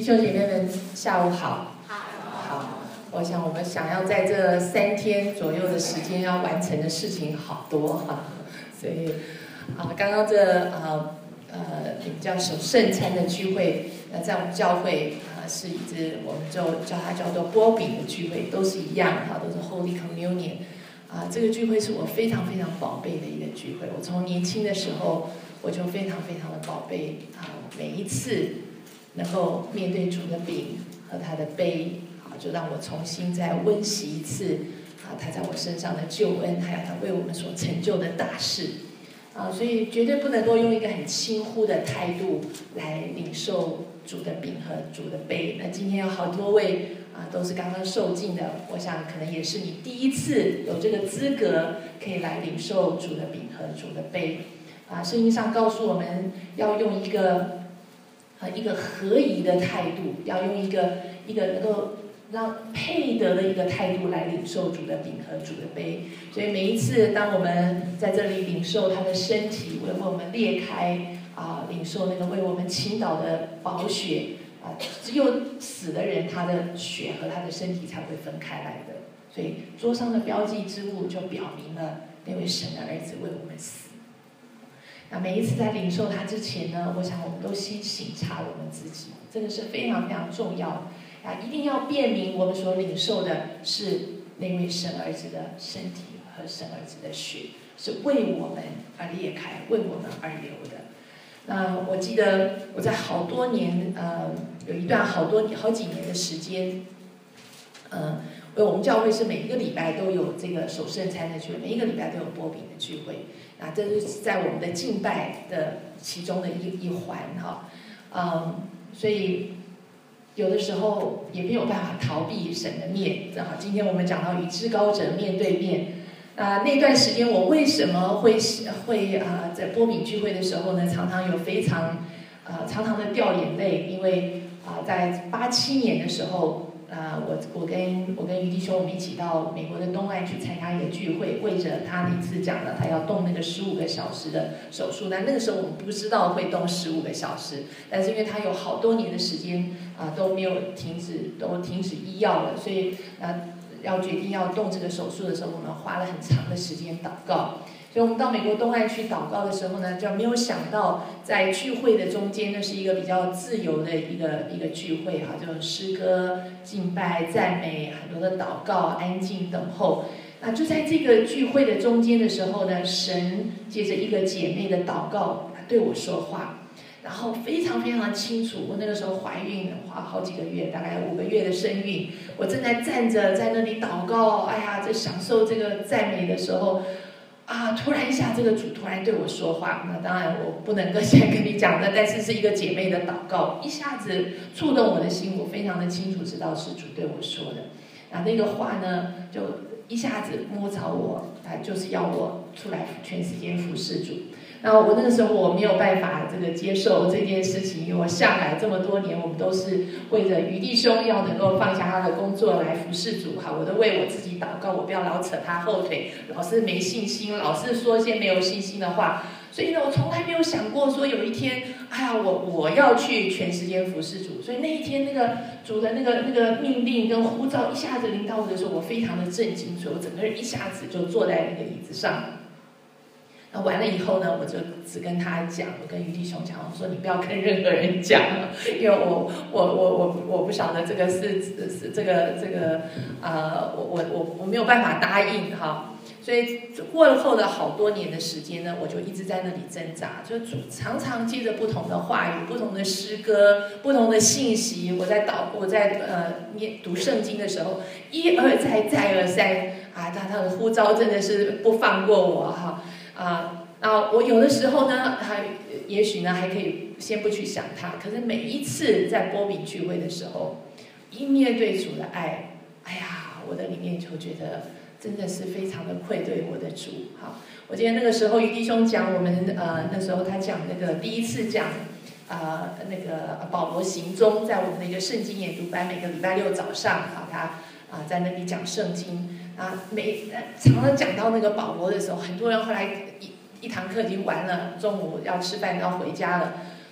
兄姐妹们，下午好。好，我想我们想要在这3天左右的时间要完成的事情好多哈，所以刚刚叫守圣餐的聚会，在我们教会是一直我们就叫它叫做波饼的聚会，都是一样哈，都是 Holy Communion。这个聚会是我非常非常宝贝的一个聚会。我从年轻的时候我就非常非常的宝贝每一次能够面对主的饼和他的杯，就让我重新再温习一次他在我身上的救恩，还有他为我们所成就的大事所以绝对不能够用一个很轻忽的态度来领受主的饼和主的杯。那今天有好多位都是刚刚受浸的，我想可能也是你第一次有这个资格可以来领受主的饼和主的杯圣经上告诉我们要用一个合宜的态度，要用一个能够让配得的一个态度来领受主的饼和主的杯。所以每一次当我们在这里领受他的身体为我们裂开领受那个为我们倾倒的宝血只有死的人他的血和他的身体才会分开来的。所以桌上的标记之物就表明了那位神的儿子为我们死。那每一次在领受他之前呢，我想我们都先省察我们自己，这个是非常非常重要的一定要辨明我们所领受的是那位神儿子的身体和神儿子的血，是为我们而裂开，为我们而流的。那我记得我在好多年有一段好几年的时间我们教会是每一个礼拜都有这个守圣餐的聚会，每一个礼拜都有波饼的聚会这是在我们的敬拜的其中的一环所以有的时候也没有办法逃避神的面。正好今天我们讲到与至高者面对面那段时间我为什么会在波饼聚会的时候呢，常常有非常常的掉眼泪，因为在87年的时候我跟于弟兄我们一起到美国的东岸去参加一个聚会，为着他那次讲了他要动那个15个小时的手术。那个时候我们不知道会动15个小时，但是因为他有好多年的时间都没有停止医药了，所以要决定要动这个手术的时候，我们花了很长的时间祷告。所以我们到美国东岸去祷告的时候呢，就没有想到在聚会的中间，那是一个比较自由的一个聚会就诗歌、敬拜、赞美，很多的祷告、安静等候。那就在这个聚会的中间的时候呢，神借着一个姐妹的祷告对我说话，然后非常非常的清楚。我那个时候怀孕了，好几个月，大概5个月的身孕，我正在站着在那里祷告，在享受这个赞美的时候突然一下这个主突然对我说话。那当然我不能够现在跟你讲的，但是是一个姐妹的祷告，一下子触动我的心，我非常的清楚知道是主对我说的那个话呢就一下子摸着我就是要我出来全时间服侍主。那我那个时候我没有办法接受这件事情，因为我向来这么多年我们都是为着于弟兄要能够放下他的工作来服侍主我都为我自己祷告，我不要老扯他后腿，老是没信心，老是说些没有信心的话。所以呢，我从来没有想过说有一天我要去全时间服侍主。所以那一天那个主的那个命令跟呼召一下子临到我的时候，我非常的震惊，所以我整个人一下子就坐在那个椅子上。那完了以后呢，我就只跟他讲，我跟于弟兄讲，我说你不要跟任何人讲，因为我不晓得这个是这个我没有办法答应所以过了后的好多年的时间呢，我就一直在那里挣扎，就常常借着不同的话语、不同的诗歌、不同的信息，我在读圣经的时候，一而再再而三他的呼召真的是不放过我我有的时候呢也许呢还可以先不去想他，可是每一次在波饼聚会的时候，一面对主的爱，我的里面就觉得真的是非常的愧对我的主我记得那个时候于弟兄讲我们那时候他讲那个第一次讲那个保罗行踪，在我们的一个圣经研读班，每个礼拜6早上他在那里讲圣经常常讲到那个保罗的时候，很多人后来一堂课已经完了，中午要吃饭要回家了，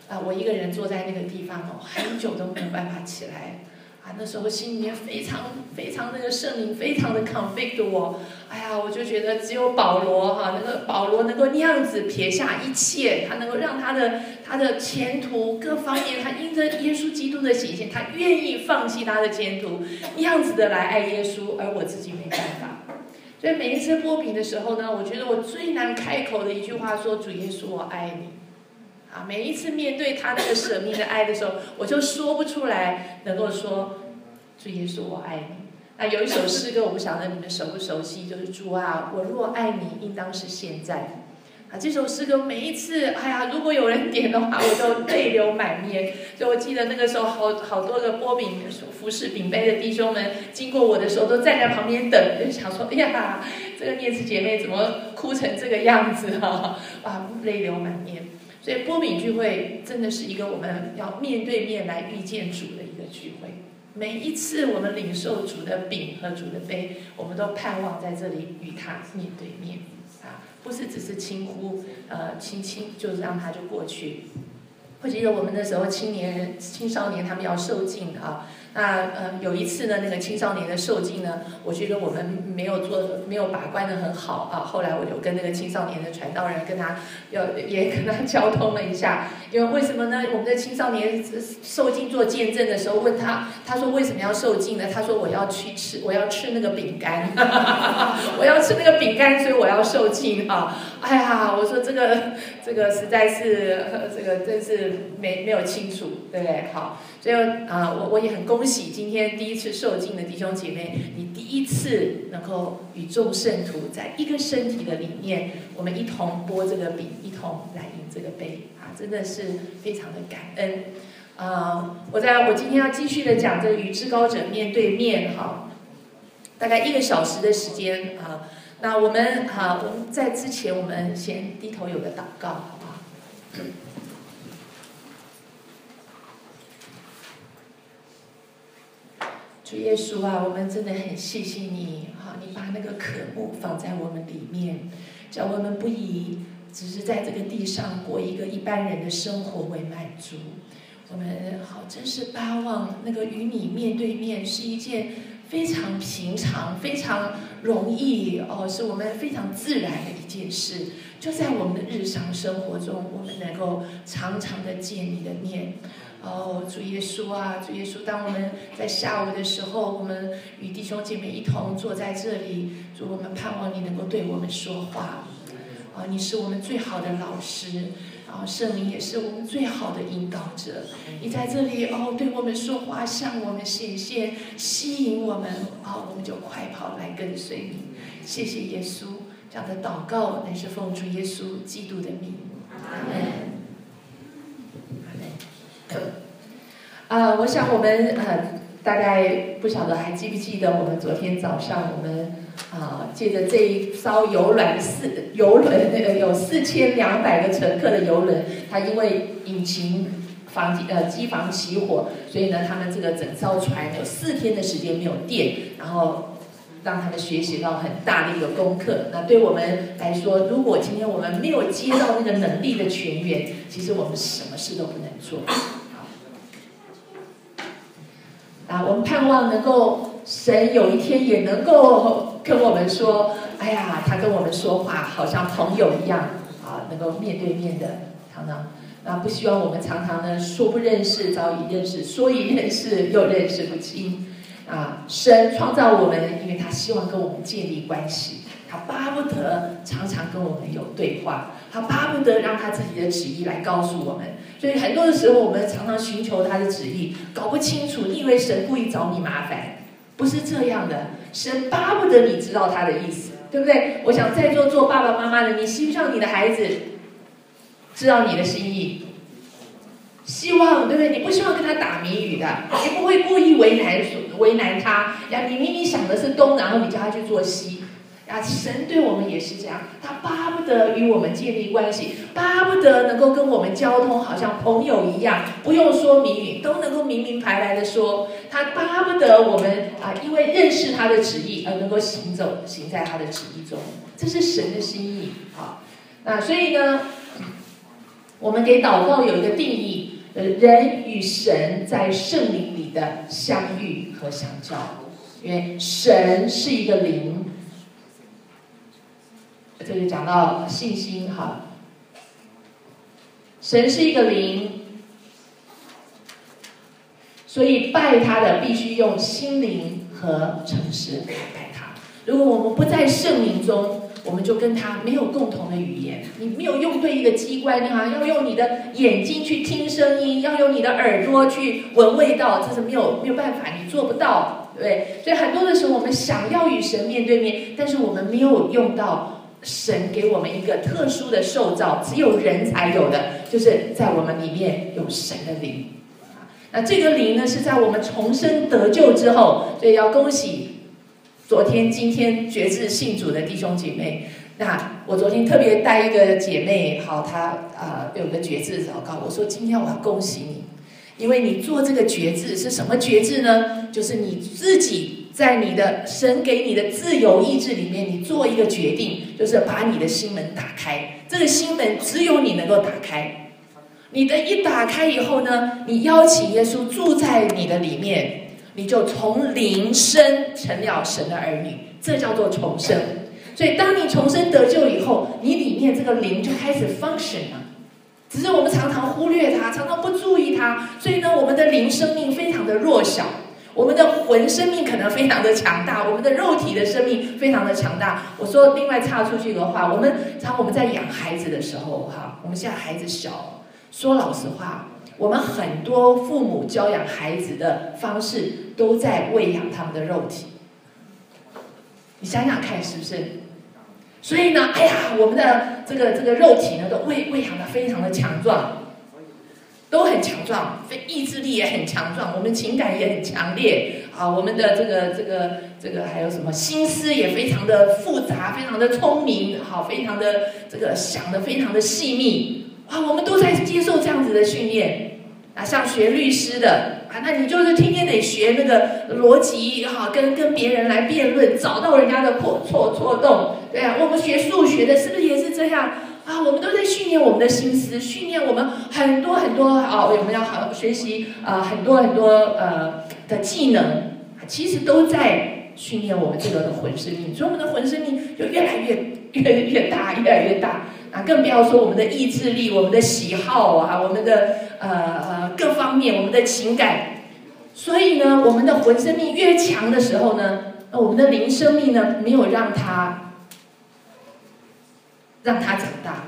我一个人坐在那个地方哦，很久都没有办法起来。那时候心里面非常那个圣灵非常的 convict 我，哎呀，我就觉得只有保罗那个保罗能够那样子撇下一切，他能够让他的前途各方面，他因着耶稣基督的显现，他愿意放弃他的前途，那样子的来爱耶稣，而我自己没办法。所以每一次剥饼的时候呢，我觉得我最难开口的一句话说：主耶稣，我爱你。每一次面对他那个舍命的爱的时候，我就说不出来，能够说主耶稣我爱你。那有一首诗歌，我不晓得你们熟不熟悉，就是主啊，我若爱你，应当是现在。这首诗歌每一次，哎呀，如果有人点的话，我就泪流满面。所以我记得那个时候好多个剥饼服侍饼杯的弟兄们经过我的时候，都站在旁边等，就想说，哎呀，这个念慈姐妹怎么哭成这个样子泪流满面。所以剥饼聚会真的是一个我们要面对面来遇见主的一个聚会。每一次我们领受主的饼和主的杯，我们都盼望在这里与他面对面不是只是轻呼轻就让他就过去。我记得我们那时候青少年他们要受浸有一次呢，那个青少年的受浸呢，我觉得我们没有把关得很好后来我就跟那个青少年的传道人也跟他交通了一下，因为为什么呢？我们的青少年受浸做见证的时候，问他说为什么要受浸呢？他说我要吃那个饼干，我要吃那个饼干，所以我要受浸哎呀，我说这个实在是这个真是没有清楚，对不对？好，所以我也很恭喜今天第一次受浸的弟兄姐妹，你第一次能够与众圣徒在一个身体的里面，我们一同剥这个饼，一同来饮这个杯真的是非常的感恩。我今天要继续的讲这个与至高者面对面大概1个小时的时间那我们在之前，我们先低头有个祷告，好不好？主耶稣我们真的很谢谢你你把那个渴慕放在我们里面，叫我们不以只是在这个地上过一个一般人的生活为满足。我们真是巴望那个与你面对面是一件非常平常、非常容易是我们非常自然的一件事。就在我们的日常生活中，我们能够常常的见你的面。主耶稣主耶稣，当我们在下午的时候，我们与弟兄姐妹一同坐在这里，主，我们盼望你能够对我们说话。你是我们最好的老师。圣灵也是我们最好的引导者，你在这里对我们说话，向我们显现，吸引我们我们就快跑来跟随你。谢谢耶稣，这样的祷告乃是奉主耶稣基督的名，阿门。阿门。我想我们大概不晓得还记不记得我们昨天早上我们借着这一艘游轮有4200个乘客的游轮，它因为引擎机房起火，所以呢，他们这个整艘船有4天的时间没有电，然后让他们学习到很大的一个功课。那对我们来说，如果今天我们没有接到那个能力的泉源，其实我们什么事都不能做。我们盼望能够神有一天也能够跟我们说，哎呀，他跟我们说话好像朋友一样能够面对面的常常不希望我们常常呢说不认识早已认识，说已认识又认识不清神创造我们，因为他希望跟我们建立关系，他巴不得常常跟我们有对话，他巴不得让他自己的旨意来告诉我们。所以很多的时候我们常常寻求他的旨意，搞不清楚，你以为神故意找你麻烦，不是这样的。神巴不得你知道他的意思，对不对？我想在座做爸爸妈妈的，你希不希望你的孩子知道你的心意？希望，对不对？你不希望跟他打谜语的，你不会故意为难他你明明想的是东，然后你叫他去做西神对我们也是这样，他巴不得与我们建立关系，巴不得能够跟我们交通，好像朋友一样，不用说谜语，都能够明明白白的说。他巴不得我们因为认识他的旨意而能够行在他的旨意中，这是神的心意所以呢， 我们给祷告有一个定义，人与神在圣灵里的相遇和相交。因为神是一个灵，这就讲到信心哈。神是一个灵，所以拜他的必须用心灵和诚实来拜他。如果我们不在圣灵中，我们就跟他没有共同的语言。你没有用对一个机关，你好像要用你的眼睛去听声音，要用你的耳朵去闻味道，这是没有办法，你做不到，对不对？所以很多的时候，我们想要与神面对面，但是我们没有用到神给我们一个特殊的受造，只有人才有的，就是在我们里面有神的灵。那这个灵呢，是在我们重生得救之后，所以要恭喜昨天、今天决志信主的弟兄姐妹。那我昨天特别带一个姐妹，好，她有个决志祷告，我说今天我要恭喜你，因为你做这个决志是什么决志呢？就是你自己在你的神给你的自由意志里面，你做一个决定，就是把你的心门打开。这个心门只有你能够打开。你的一打开以后呢，你邀请耶稣住在你的里面，你就从灵生成了神的儿女，这叫做重生。所以当你重生得救以后，你里面这个灵就开始 function 了，只是我们常常忽略它，常常不注意它，所以呢，我们的灵生命非常的弱小，我们的魂生命可能非常的强大，我们的肉体的生命非常的强大。我说另外插出去的话，我们在养孩子的时候哈，我们现在孩子小。说老实话，我们很多父母教养孩子的方式都在喂养他们的肉体，你想想看是不是？所以呢，哎呀，我们的这个肉体呢，都喂养的非常的强壮，都很强壮，意志力也很强壮，我们情感也很强烈啊，我们的这个还有什么心思也非常的复杂，非常的聪明，好，非常的这个想的非常的细密。我们都在接受这样子的训练啊，像学律师的啊，那你就是天天得学那个逻辑哈，跟别人来辩论，找到人家的错洞，对啊，我们学数学的是不是也是这样啊？我们都在训练我们的心思，训练我们很多啊，我们要好学习很多的技能，其实都在训练我们这个的魂生命，所以我们的魂生命就越来越大，越来越大。更不要说我们的意志力、我们的喜好啊，我们的各方面，我们的情感。所以呢，我们的魂生命越强的时候呢，我们的灵生命呢，没有让它长大。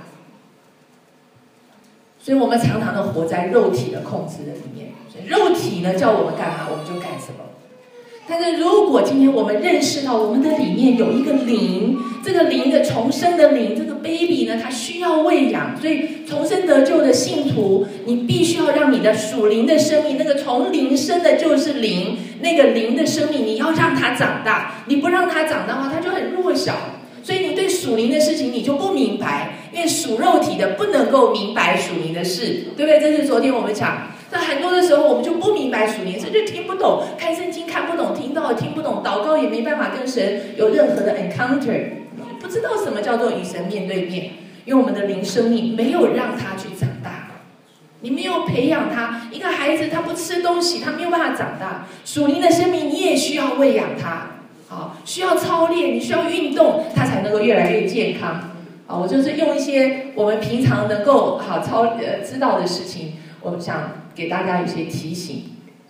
所以我们常常的活在肉体的控制的里面。所以肉体呢，叫我们干嘛，我们就干什么。但是如果今天我们认识到我们的里面有一个灵，这个灵的重生的灵，这个 baby 呢，它需要喂养，所以重生得救的信徒，你必须要让你的属灵的生命，那个从灵生的就是灵，那个灵的生命，你要让它长大。你不让它长大的话，它就很弱小。所以你对属灵的事情你就不明白，因为属肉体的不能够明白属灵的事，对不对？这是昨天我们讲。在很多的时候，我们就不明白属灵事，就听不懂，看圣经看不懂，听到听不懂，祷告也没办法跟神有任何的 encounter， 不知道什么叫做与神面对面，因为我们的灵生命没有让他去长大，你没有培养他。一个孩子他不吃东西，他没有办法长大。属灵的生命你也需要喂养他，好，需要操练，你需要运动，他才能够越来越健康。我就是用一些我们平常能够好知道的事情，我们想给大家一些提醒。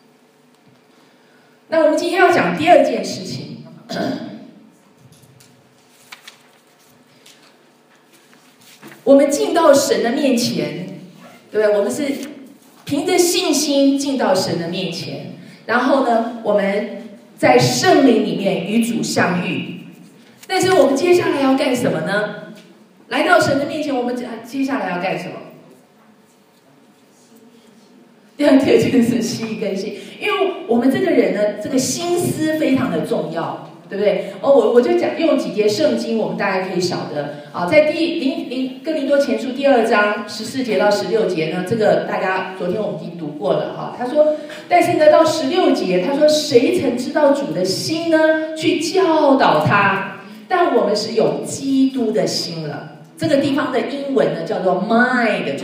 那我们今天要讲第二件事情，我们进到神的面前，对不对？我们是凭着信心进到神的面前，然后呢，我们在圣灵里面与主相遇。但是我们接下来要干什么呢？来到神的面前，我们接下来要干什么？第二件事心跟心，因为我们这个人呢，这个心思非常的重要，对不对？我就讲用几节圣经，我们大家可以晓得啊，在哥林多前书第2章14节到16节呢，这个大家昨天我们已经读过了哈。他说，但是呢，到16节他说，谁曾知道主的心呢？去教导他，但我们是有基督的心了。这个地方的英文呢叫做 mind， 就是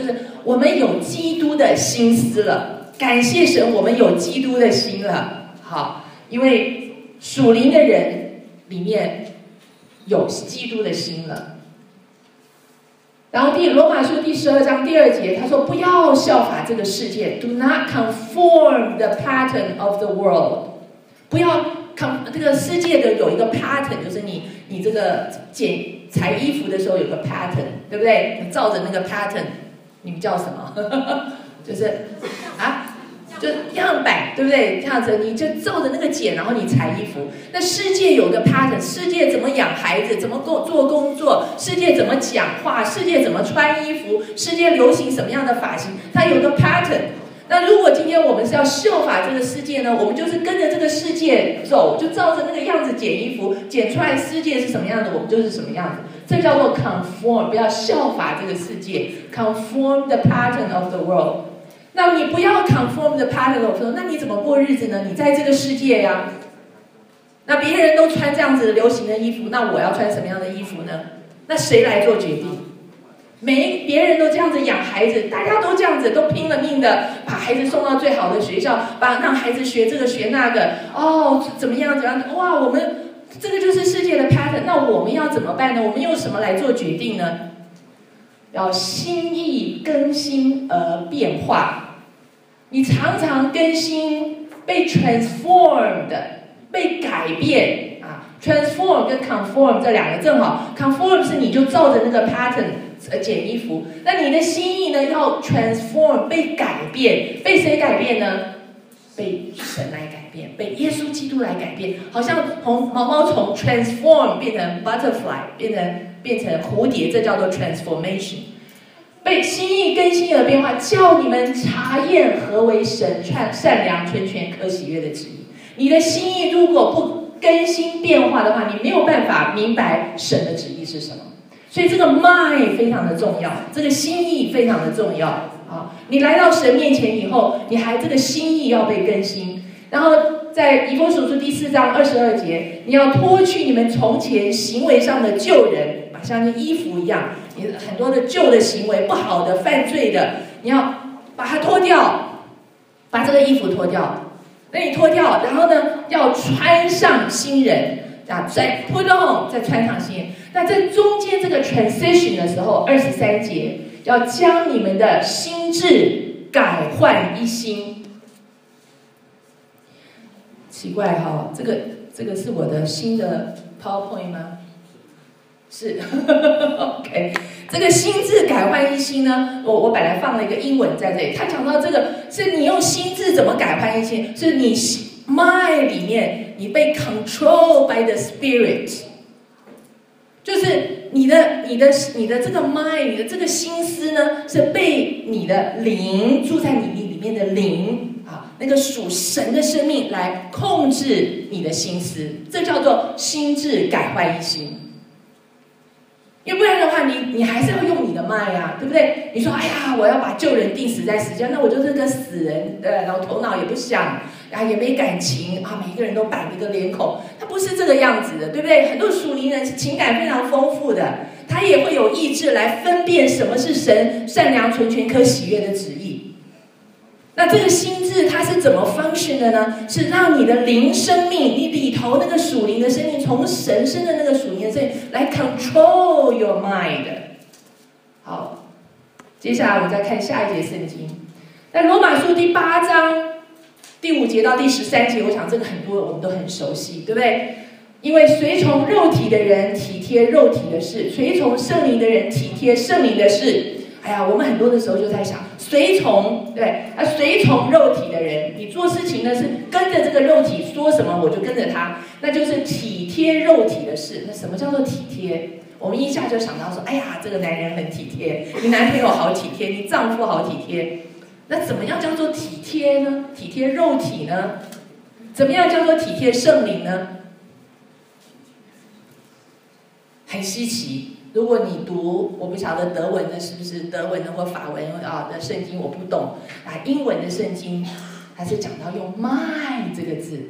我们有基督的心思了，感谢神，我们有基督的心了。好，因为属灵的人里面有基督的心了。然后罗马书第12章第2节，他说不要效法这个世界 ，Do not conform the pattern of the world。不要这个世界的有一个 pattern， 就是你这个裁衣服的时候有个 pattern， 对不对？你照着那个 pattern， 你们叫什么？就是就样板，对不对？这样子你就照着那个剪，然后你裁衣服。那世界有个 pattern， 世界怎么养孩子，怎么做工作，世界怎么讲话，世界怎么穿衣服，世界流行什么样的发型，它有个 pattern。那如果今天我们是要效法这个世界呢，我们就是跟着这个世界走，就照着那个样子剪衣服，剪出来世界是什么样的，我们就是什么样子。这叫做 conform， 不要效法这个世界 ，conform the pattern of the world。那你不要 conform the pattern of the world， 那你怎么过日子呢？你在这个世界呀，那别人都穿这样子流行的衣服，那我要穿什么样的衣服呢？那谁来做决定？别人都这样子养孩子，大家都这样子，都拼了命的把孩子送到最好的学校，让孩子学这个学那个，怎么样？哇，我们这个就是世界的 pattern。那我们要怎么办呢？我们用什么来做决定呢？要心意更新而变化。你常常更新，被 transformed， 被改变啊。transform 跟 conform 这两个正好 ，conform 是你就照着那个 pattern。剪衣服，那你的心意呢？要 transform， 被改变，被谁改变呢？被神来改变，被耶稣基督来改变。好像从毛毛虫 transform 变成 butterfly， 变成蝴蝶，这叫做 transformation。被心意更新而变化，叫你们查验何为神善良、纯全、可喜悦的旨意。你的心意如果不更新变化的话，你没有办法明白神的旨意是什么。所以这个 mind 非常的重要，这个心意非常的重要啊！你来到神面前以后，你还这个心意要被更新。然后在以弗所书第4章22节，你要脱去你们从前行为上的旧人，像衣服一样，你很多的旧的行为、不好的、犯罪的，你要把它脱掉，把这个衣服脱掉。那你脱掉，然后呢，要穿上新人。再 put on， 再穿上新人。那在中间这个 transition 的时候，23节要将你们的心智改换一新。奇怪哈，这个是我的新的 PowerPoint 吗？是，OK。这个心智改换一新呢，我本来放了一个英文在这里，他讲到这个是你用心智怎么改换一新，是你mind 里面你被 control by the spirit， 就是你的这个 mind， 你的这个心思呢，是被你的灵住在你里面的灵啊，那个属神的生命来控制你的心思，这叫做心智改换一新。因为不然的话，你还是要用你的mind啊，对不对？你说，哎呀，我要把旧人钉死在石架，那我就是个死人，然后头脑也不想，也没感情啊，每一个人都摆一个脸孔，他不是这个样子的，对不对？很多属灵人情感非常丰富的，他也会有意志来分辨什么是神善良、纯全、可喜悦的旨意。那这个心智它是怎么 function 的呢？是让你的灵生命，你里头那个属灵的生命，从神生的那个属灵的生命来 control your mind。好，接下来我们再看下一节圣经，在罗马书第8章第5节到第13节，我想这个很多我们都很熟悉，对不对？因为随从肉体的人体贴肉体的事，随从圣灵的人体贴圣灵的事。哎呀，我们很多的时候就在想，随从，对，随从肉体的人，你做事情呢是跟着这个肉体说什么我就跟着他，那就是体贴肉体的事。那什么叫做体贴？我们一下就想到说，哎呀，这个男人很体贴，你男朋友好体贴，你丈夫好体贴。那怎么样叫做体贴呢？体贴肉体呢？怎么样叫做体贴圣灵呢？很稀奇。如果你读，我不晓得德文的是不是德文的或法文的圣经，我不懂英文的圣经，它是讲到用 mind 这个字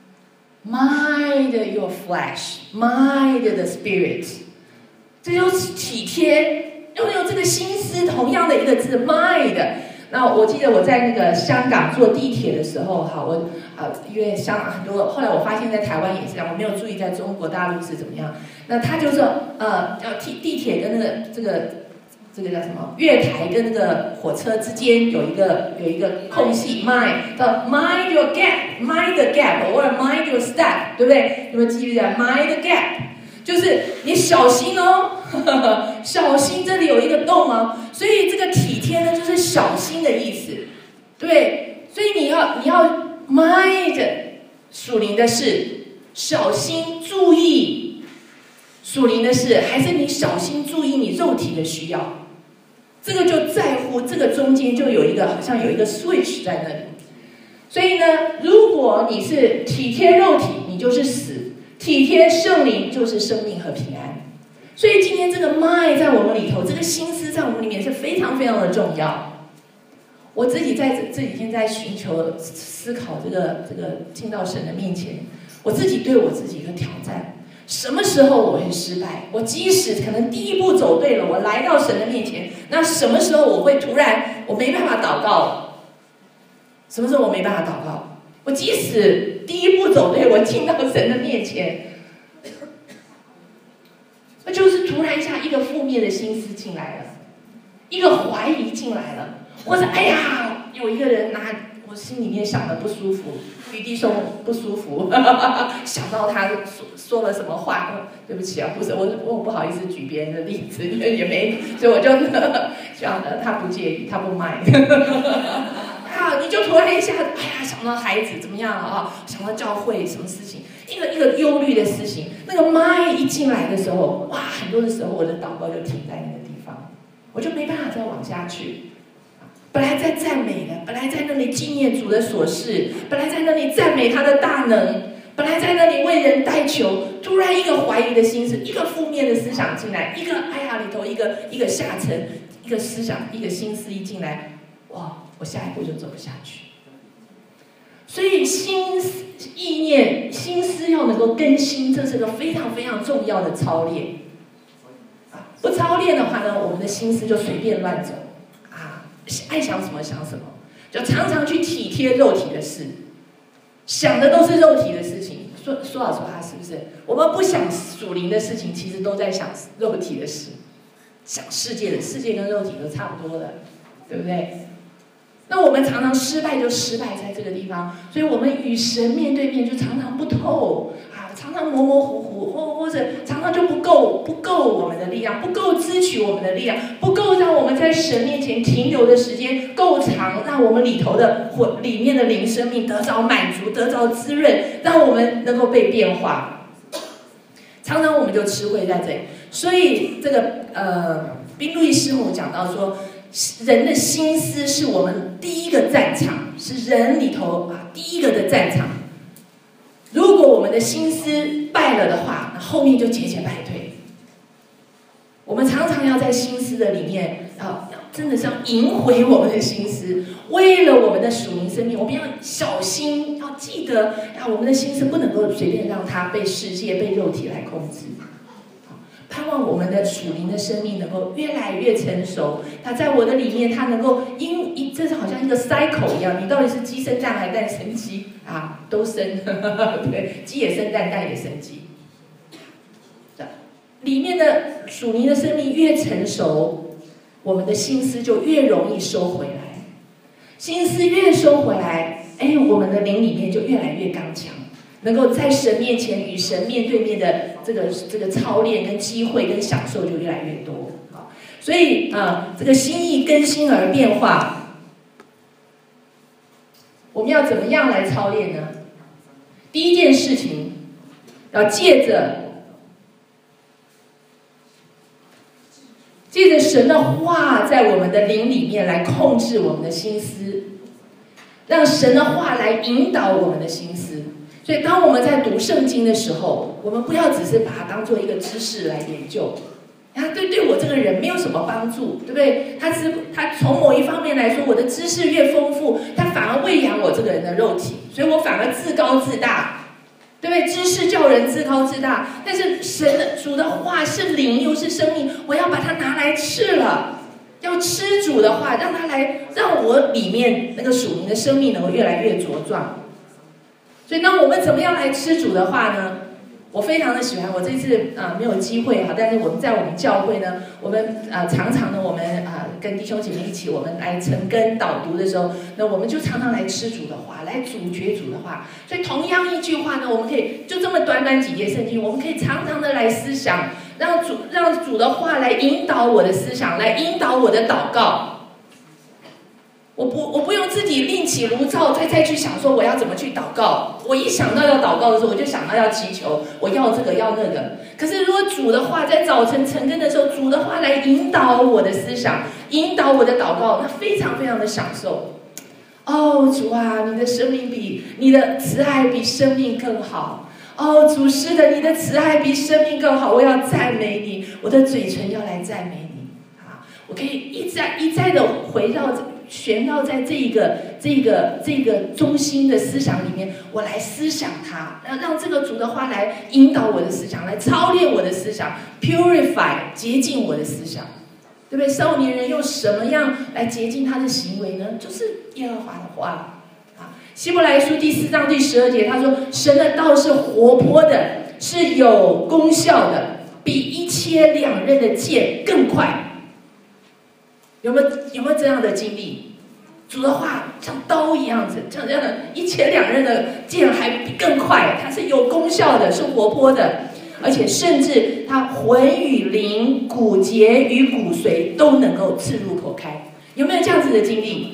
，mind your flesh，mind the spirit， 这就是体贴拥有这个心思，同样的一个字 mind。那我记得我在那个香港坐地铁的时候，哈，因为香港很多，后来我发现在台湾也是这样，我没有注意在中国大陆是怎么样。那他就说，地铁跟那个这个叫什么月台跟那个火车之间有一个空隙 mind your gap，mind the gap or mind your step， 对不对？有没有记得 mind the gap？ 就是你小心哦，小心这里有一个洞哦。所以这个体贴呢，就是小心的意思，对。所以你要 mind 属灵的事，小心注意属灵的事，还是你小心注意你肉体的需要？这个就在乎这个中间就有一个好像有一个 switch 在那里。所以呢，如果你是体贴肉体，你就是死；体贴圣灵，就是生命和平安。所以今天这个 mind 在我们里头，这个心思在我们里面是非常非常的重要。我自己在这几天在寻求思考这个进到神的面前，我自己对我自己一个挑战。什么时候我会失败？我即使可能第一步走对了，我来到神的面前，那什么时候我会突然我没办法祷告了？什么时候我没办法祷告？我即使第一步走对，我进到神的面前，那就是突然一下一个负面的心思进来了，一个怀疑进来了，或者哎呀，有一个人拿我心里面想的不舒服，与弟兄不舒服，想到他说了什么话，对不起啊，不是我不好意思举别人的例子，因为也没，所以我就想他不介意，他不卖。啊，你就突然一下，哎呀，想到孩子怎么样啊？想到教会什么事情，一个忧虑的事情，那个麦一进来的时候，哇，很多的时候我的祷告就停在那个地方，我就没办法再往下去。本来在赞美的，本来在那里纪念主的所事，本来在那里赞美他的大能，本来在那里为人代求，突然一个怀疑的心思，一个负面的思想进来，一个哎呀里头一个下沉，一个思想，一个心思一进来，哇，我下一步就走不下去。所以意念、心思要能够更新，这是个非常非常重要的操练。不操练的话呢，我们的心思就随便乱走。爱想什么想什么，就常常去体贴肉体的事，想的都是肉体的事情。说老实话，是不是？我们不想属灵的事情，其实都在想肉体的事，想世界的，世界跟肉体都差不多的，对不对？那我们常常失败就失败在这个地方，所以我们与神面对面就常常不透啊，常常模模糊糊，或者常常就不够我们的力量，不够支取我们的力量，不够让我们在神面前停留的时间够长，让我们里头的里面的灵生命得着满足，得着滋润，让我们能够被变化。常常我们就吃亏在这里，所以这个宾路易师母讲到说，人的心思是我们第一个战场，是人里头第一个的战场。如果我们的心思败了的话，那后面就节节败退。我们常常要在心思的里面，真的是要赢回我们的心思。为了我们的属灵生命，我们要小心，要记得我们的心思不能够随便让它被世界、被肉体来控制。盼望我们的属灵的生命能够越来越成熟，它在我的里面，它能够这是好像一个 cycle 一样，你到底是鸡生蛋还是蛋生鸡啊？都生，对，鸡也生蛋，蛋也生鸡。里面的属灵的生命越成熟，我们的心思就越容易收回来，心思越收回来，我们的灵里面就越来越刚强。能够在神面前与神面对面的这个操练跟机会跟享受就越来越多。所以这个心意更新而变化，我们要怎么样来操练呢？第一件事情，要借着神的话在我们的灵里面来控制我们的心思，让神的话来引导我们的心思。所以当我们在读圣经的时候，我们不要只是把它当做一个知识来研究，对我这个人没有什么帮助，对不对？他从某一方面来说，我的知识越丰富，他反而喂养我这个人的肉体，所以我反而自高自大，对不对？知识叫人自高自大，但是主的话是灵又是生命，我要把它拿来吃了。要吃主的话，让它来让我里面那个属灵的生命能够越来越茁壮。所以，那我们怎么样来吃主的话呢？我非常的喜欢。我这次没有机会哈，但是我们在我们教会呢，我们常常呢，我们跟弟兄姐妹一起，我们来晨更导读的时候，那我们就常常来吃主的话，来咀嚼主的话。所以，同样一句话呢，我们可以就这么短短几节圣经，我们可以常常的来思想。让主的话来引导我的思想，来引导我的祷告。我不用自己另起炉灶，再去想说我要怎么去祷告。我一想到要祷告的时候，我就想到要祈求，我要这个要那个。可是如果主的话在早晨晨更的时候，主的话来引导我的思想，引导我的祷告，那非常非常的享受。哦，主啊，你的生命比你的慈爱比生命更好。哦，主是的，你的慈爱比生命更好，我要赞美你，我的嘴唇要来赞美你啊！我可以一再的旋绕在这个中心的思想里面，我来思想它，让这个主的话来引导我的思想，来操练我的思想 ，purify 洁净我的思想，对不对？少年人用什么样来洁净他的行为呢？就是耶和华的话。希伯来书第4章第12节，他说：“神的道是活泼的，是有功效的，比一切两刃的剑更快。”有没有这样的经历？主的话像刀一样子，像这样的一切两刃的剑还比更快，它是有功效的，是活泼的，而且甚至它魂与灵、骨节与骨髓都能够刺入剖开。有没有这样子的经历？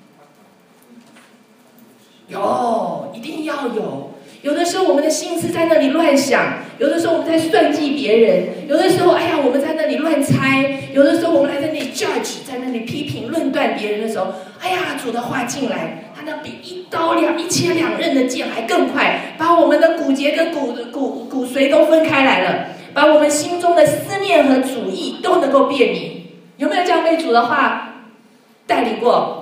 有，一定要有。有的时候我们的心思在那里乱想，有的时候我们在算计别人，有的时候我们在那里乱猜，有的时候我们还在那里 judge， 在那里批评论断别人的时候，主的话进来，它那比一切两刃的剑还更快，把我们的骨节跟骨髓都分开来了，把我们心中的思念和主意都能够辨明。有没有这样被主的话带领过？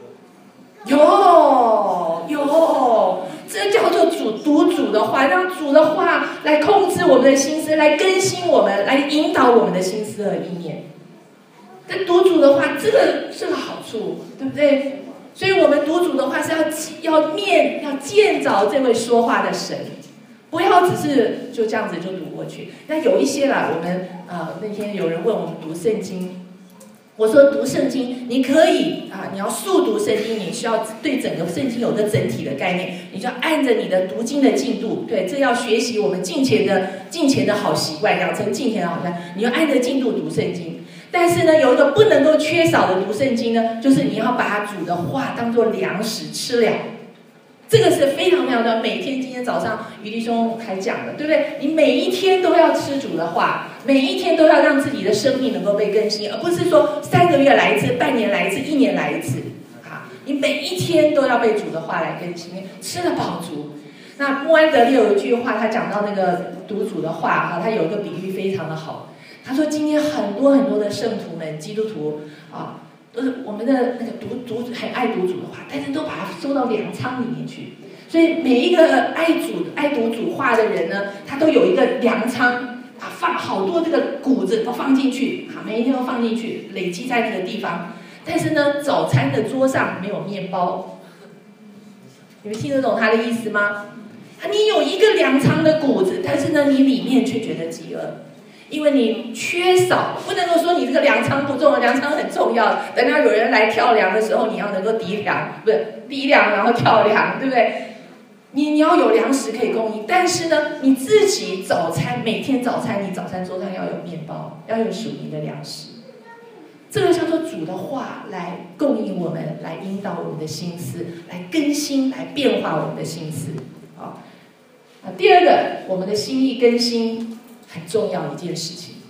有，这叫做读主的话，让主的话来控制我们的心思，来更新我们，来引导我们的心思和意念。但读主的话，这个是个好处，对不对？所以我们读主的话是要见着这位说话的神，不要只是就这样子就读过去。那有一些啦，我们那天有人问我们读圣经。我说读圣经，你可以你要速读圣经，你需要对整个圣经有个整体的概念，你就要按着你的读经的进度，对，这要学习我们敬虔的好习惯，养成敬虔的好习惯，你要按着进度读圣经。但是呢，有一个不能够缺少的读圣经呢，就是你要把主的话当作粮食吃了。这个是非常非常的，每天今天早上于弟兄还讲了，对不对？你每一天都要吃主的话，每一天都要让自己的生命能够被更新，而不是说3个月来一次、半年来一次、1年来一次。你每一天都要被主的话来更新，吃了饱足。那穆安德利有一句话，他讲到那个读主的话他有一个比喻非常的好。他说今天很多很多的圣徒们、基督徒都是我们的那个很爱读主的话，但是都把它收到粮仓里面去。所以每一个爱读主话的人呢，他都有一个粮仓，放好多这个谷子都放进去，每一天都放进去，累积在那个地方。但是呢，早餐的桌上没有面包。你们听得懂他的意思吗？你有一个粮仓的谷子，但是呢，你里面却觉得饥饿。因为你缺少，不能够说你这个粮仓不重要，粮仓很重要。等到有人来跳粮的时候，你要能够抵粮，然后跳粮，对不对？你要有粮食可以供应，但是呢，你自己每天早餐，你早餐桌上要有面包，要有属灵的粮食。这个叫做主的话来供应我们，来引导我们的心思，来更新，来变化我们的心思。第二个，我们的心意更新。很重要一件事情，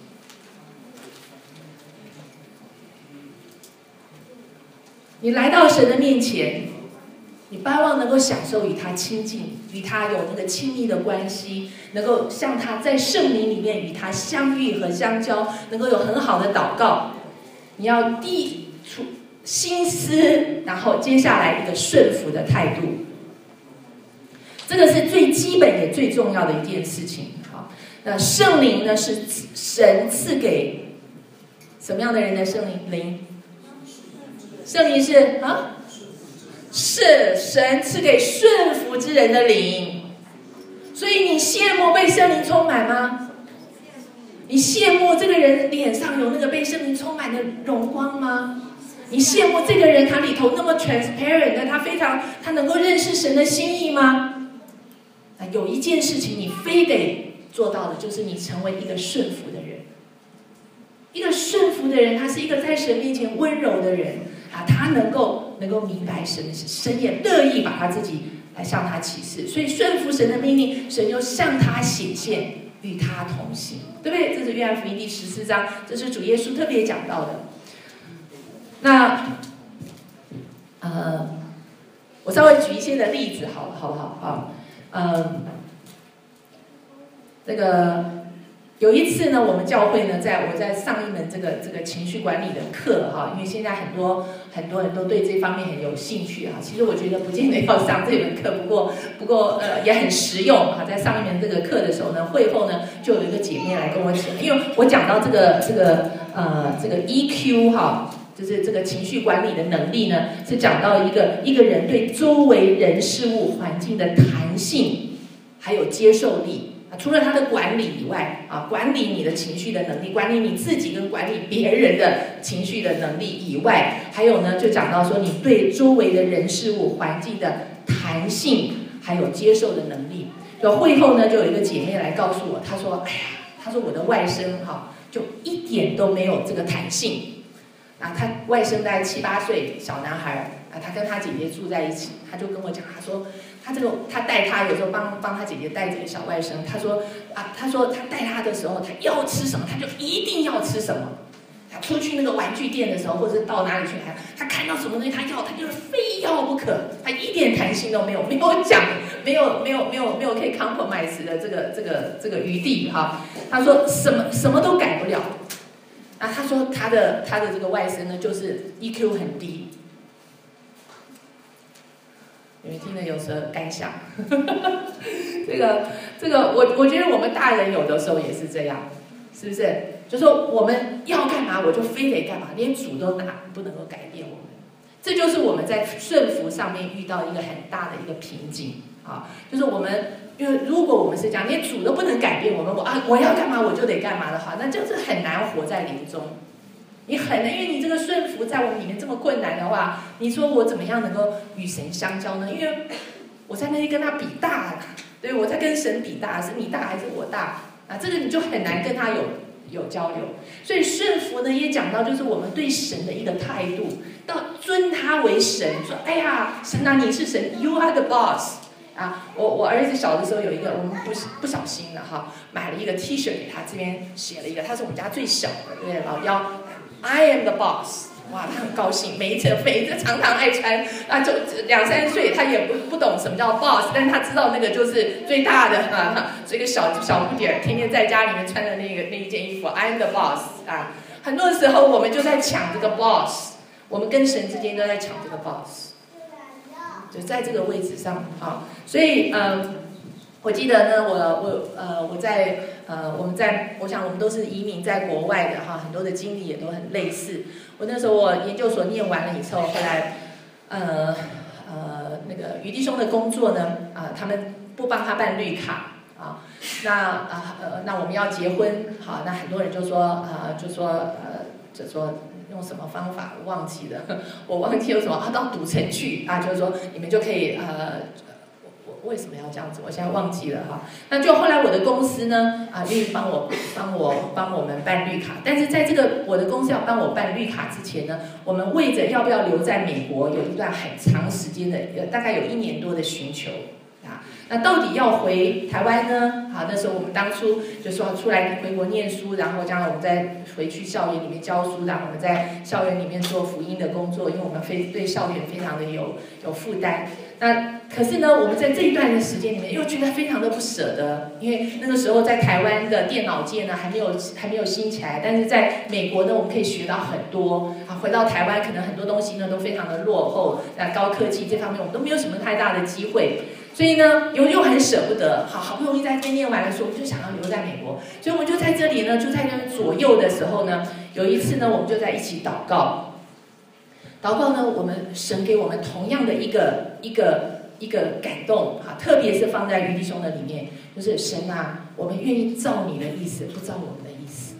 你来到神的面前，你盼望能够享受与他亲近，与他有那个亲密的关系，能够像他在圣灵里面与他相遇和相交，能够有很好的祷告。你要递出心思，然后接下来一个顺服的态度，这个是最基本也最重要的一件事情。 那圣灵呢是神赐给什么样的人的圣灵？圣灵是是神赐给顺服之人的灵。所以你羡慕被圣灵充满吗？你羡慕这个人脸上有那个被圣灵充满的荣光吗？你羡慕这个人他里头那么 transparent 的，他能够认识神的心意吗？那有一件事情你非得做到的，就是你成为一个顺服的人。一个顺服的人，他是一个在神面前温柔的人啊，他能够明白神的事，神也乐意把他自己来向他启示，所以顺服神的命令，神就向他显现，与他同行，对不对？这是约翰福音第14章，这是主耶稣特别讲到的。那我稍微举一些的例子，好不好？那个有一次呢，我们教会呢，我在上一门这个情绪管理的课哈，因为现在很多人都对这方面很有兴趣哈。其实我觉得不见得要上这门课，不过也很实用哈。在上一门这个课的时候呢，会后呢就有一个姐妹来跟我讲，因为我讲到这个 EQ 哈，就是这个情绪管理的能力呢，是讲到一个人对周围人事物环境的弹性，还有接受力。除了他的管理以外啊，管理你的情绪的能力，管理你自己跟管理别人的情绪的能力以外，还有呢，就讲到说你对周围的人事物环境的弹性，还有接受的能力。就会后呢，就有一个姐妹来告诉我，她说：“哎呀，她说我的外甥哈，就一点都没有这个弹性。啊，他外甥大概7、8岁小男孩啊，他跟他姐姐住在一起，他就跟我讲，他说。”他带他有时候帮他姐姐带这个小外甥，他说他带他的时候，他要吃什么他就一定要吃什么。他出去那个玩具店的时候，或者是到哪里去，他看到什么东西他就是非要不可，他一点弹性都没有，没有讲，没有可以 compromise 的这个余地哈。他说什么都改不了。那他说他的这个外甥呢，就是 EQ 很低。你们听了有什么感想？这个，我觉得我们大人有的时候也是这样，是不是？就说我们要干嘛，我就非得干嘛，连主都不能够改变我们。这就是我们在顺服上面遇到一个很大的一个瓶颈啊，就是我们，因为如果我们是这样，连主都不能改变我们，我要干嘛我就得干嘛的话，那就是很难活在灵中。你很难，因为你这个顺服在我们里面这么困难的话，你说我怎么样能够与神相交呢？因为我在那里跟他比大，对，我在跟神比大，是你大还是我大啊？这个你就很难跟他有交流。所以顺服呢，也讲到就是我们对神的一个态度，到尊他为神，说哎呀，神啊，你是神 ，You are the boss。啊，我儿子小的时候有一个，我们不小心的哈，买了一个 T 恤给他，这边写了一个，他是我们家最小的，对不对？老幺。I am the boss， 哇，他很高兴，每一次常爱穿啊，就2、3岁，他也不懂什么叫 boss， 但是他知道那个就是最大的啊，这个小不点儿，天天在家里面穿的那一件衣服 ，I am the boss 啊。很多时候我们就在抢这个 boss， 我们跟神之间都在抢这个 boss， 就在这个位置上啊，所以我记得呢，我想我们都是移民在国外的哈，很多的经历也都很类似。我那时候我研究所念完了以后，后来那个于弟兄的工作呢他们不帮他办绿卡啊，那我们要结婚好，那很多人就说用什么方法我忘记了，我忘记有什么到赌城去啊，就是说你们就可以为什么要这样子？我现在忘记了哈。那就后来我的公司呢愿意帮我们办绿卡，但是在这个我的公司要帮我办绿卡之前呢，我们为着要不要留在美国，有一段很长时间的，大概有1年多的寻求啊。那到底要回台湾呢？好，那时候我们当初就说出来回国念书，然后将来我们再回去校园里面教书，然后我们在校园里面做福音的工作，因为我们对校园非常的有负担。那可是呢，我们在这一段的时间里面又觉得非常的不舍得，因为那个时候在台湾的电脑界呢还没有兴起来，但是在美国呢我们可以学到很多啊。回到台湾可能很多东西呢都非常的落后，那高科技这方面我们都没有什么太大的机会。 所以呢，又很舍不得，好不容易在这边念完了书，我们就想要留在美国，所以我们就在这里呢，就在那左右的时候呢，有一次呢，我们就在一起祷告。祷告呢，我们神给我们同样的一个感动啊，特别是放在于弟兄的里面，就是神啊，我们愿意照你的意思，不照我们的意思。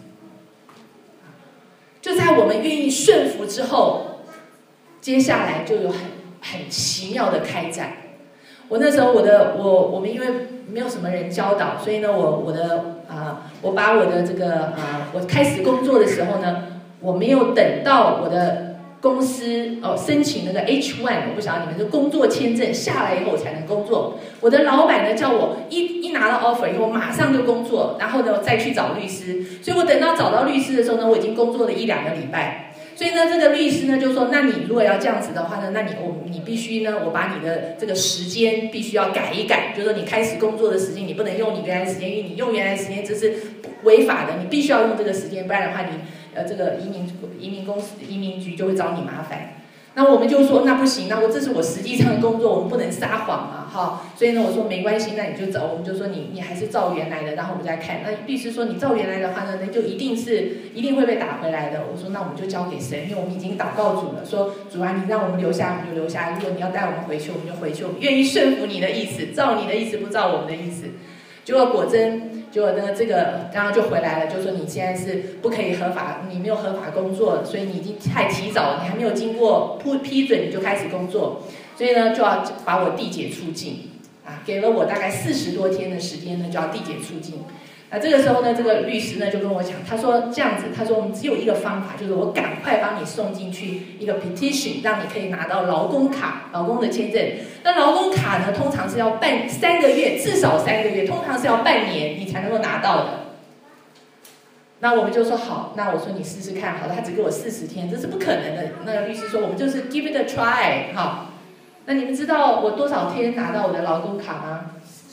就在我们愿意顺服之后，接下来就有很奇妙的开展。我那时候我们因为没有什么人教导，所以呢，我把我的这个我开始工作的时候呢，我没有等到我的公司申请那个 H1， 我不晓得你们的工作签证下来以后我才能工作。我的老板呢叫我一拿到 offer 以后马上就工作，然后呢再去找律师。所以我等到找到律师的时候呢，我已经工作了1-2个礼拜。所以呢，这个律师呢就说，那你如果要这样子的话呢，那你必须呢，我把你的这个时间必须要改一改，就是说你开始工作的时间你不能用你原来的时间，因为你用原来的时间这是违法的，你必须要用这个时间，不然的话你这个移民局就会找你麻烦。那我们就说那不行，那这是我实际上的工作，我们不能撒谎嘛，哈。所以呢，我说没关系，那你就走，我们就说你还是照原来的，然后我们再看。那律师说你照原来的话呢，那就一定会被打回来的。我说那我们就交给神，因为我们已经祷告主了，说主啊，你让我们留下，我们就留下；如果你要带我们回去，我们就回去。我们愿意顺服你的意思，照你的意思，不照我们的意思。结果果真。结果呢，这个刚刚就回来了，就说你现在是不可以合法，你没有合法工作，所以你已经太提早了，你还没有经过批准你就开始工作，所以呢就要把我递解出境啊，给了我大概40多天的时间呢，就要递解出境。那这个时候呢，这个律师呢就跟我讲，他说这样子，他说我们只有一个方法，就是我赶快帮你送进去一个 petition， 让你可以拿到劳工卡、劳工的签证。那劳工卡呢，通常是要办3个月，至少3个月，通常是要半年你才能够拿到的。那我们就说好，那我说你试试看，好的，他只给我40天，这是不可能的。那个律师说，我们就是 give it a try， 好。那你们知道我多少天拿到我的劳工卡吗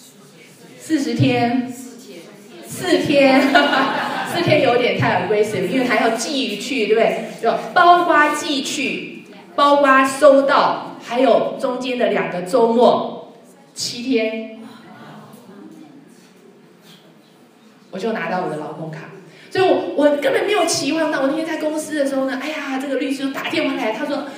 ？40天。4天，4天有点太 aggressive， 因为还要寄去，对不对？就包括寄去，包括收到，还有中间的2个周末，7天，我就拿到我的劳工卡。所以我根本没有期望到，我那天在公司的时候呢，哎呀，这个律师打电话来，他说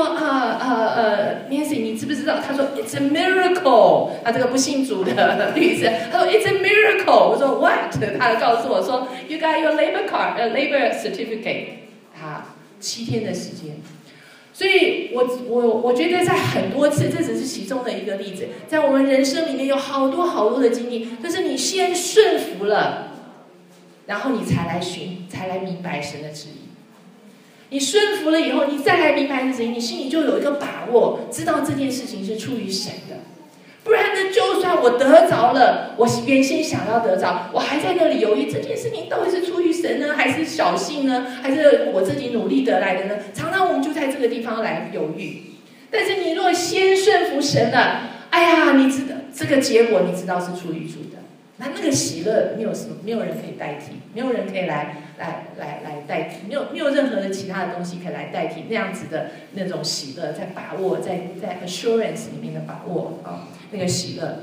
Nancy， 你知不知道？他说 It's a miracle。他这个不信主的律师，他说 It's a miracle。我说 What？ 他告诉我说 You got your labor card， labor certificate。7天的时间。所以我觉得在很多次，这只是其中的一个例子，在我们人生里面有好多的经历，就是你先顺服了。然后你才来明白神的旨意。你顺服了以后，你再来明白神的旨意，你心里就有一个把握，知道这件事情是出于神的。不然呢，就算我得着了，我原先想要得着，我还在那里犹豫，这件事情到底是出于神呢，还是小信呢，还是我自己努力得来的呢？常常我们就在这个地方来犹豫。但是你若先顺服神了，哎呀，你知道这个结果，你知道是出于主的。那个喜乐没有人可以代替，没有人可以来代替，没有任何的其他的东西可以来代替那样子的那种喜乐，在把握，在 assurance 里面的把握啊，那个喜乐。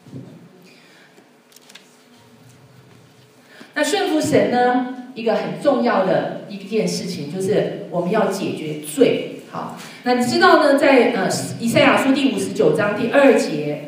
那顺服神呢，一个很重要的一件事情就是我们要解决罪。好，那你知道呢，在以赛亚书第59章第2节。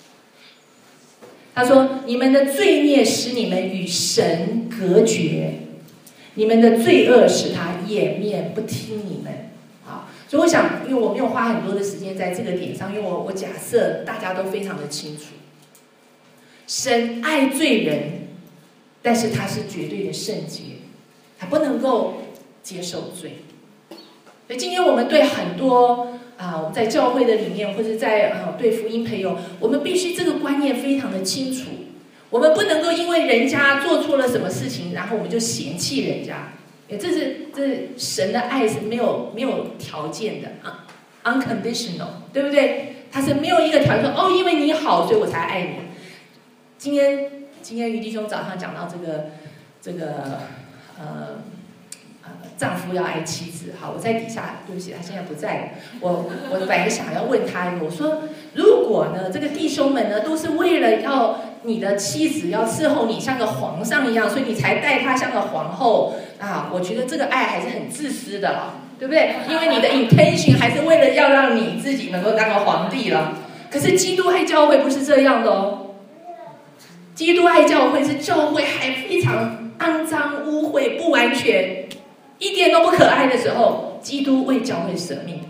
他说：“你们的罪孽使你们与神隔绝，你们的罪恶使他掩面不听你们。”好，所以我想，因为我没有花很多的时间在这个点上，因为我假设大家都非常的清楚，神爱罪人，但是他是绝对的圣洁，他不能够接受罪。所以今天我们对很多我们在教会的里面，或者在对福音朋友，我们必须这个观念非常的清楚。我们不能够因为人家做错了什么事情，然后我们就嫌弃人家。这是神的爱是没有条件的，unconditional， 对不对？他是没有一个条件说因为你好，所以我才爱你。今天于弟兄早上讲到这个丈夫要爱妻子。好，我在底下，对不起，他现在不在了。我本来想要问他，我说如果呢，这个弟兄们呢都是为了要你的妻子要伺候你像个皇上一样，所以你才待她像个皇后啊，我觉得这个爱还是很自私的了，对不对？因为你的 intention 还是为了要让你自己能够当个皇帝了。可是基督爱教会不是这样的哦，基督爱教会是教会还非常肮脏、污秽、不完全，一点都不可爱的时候，基督为教会舍命，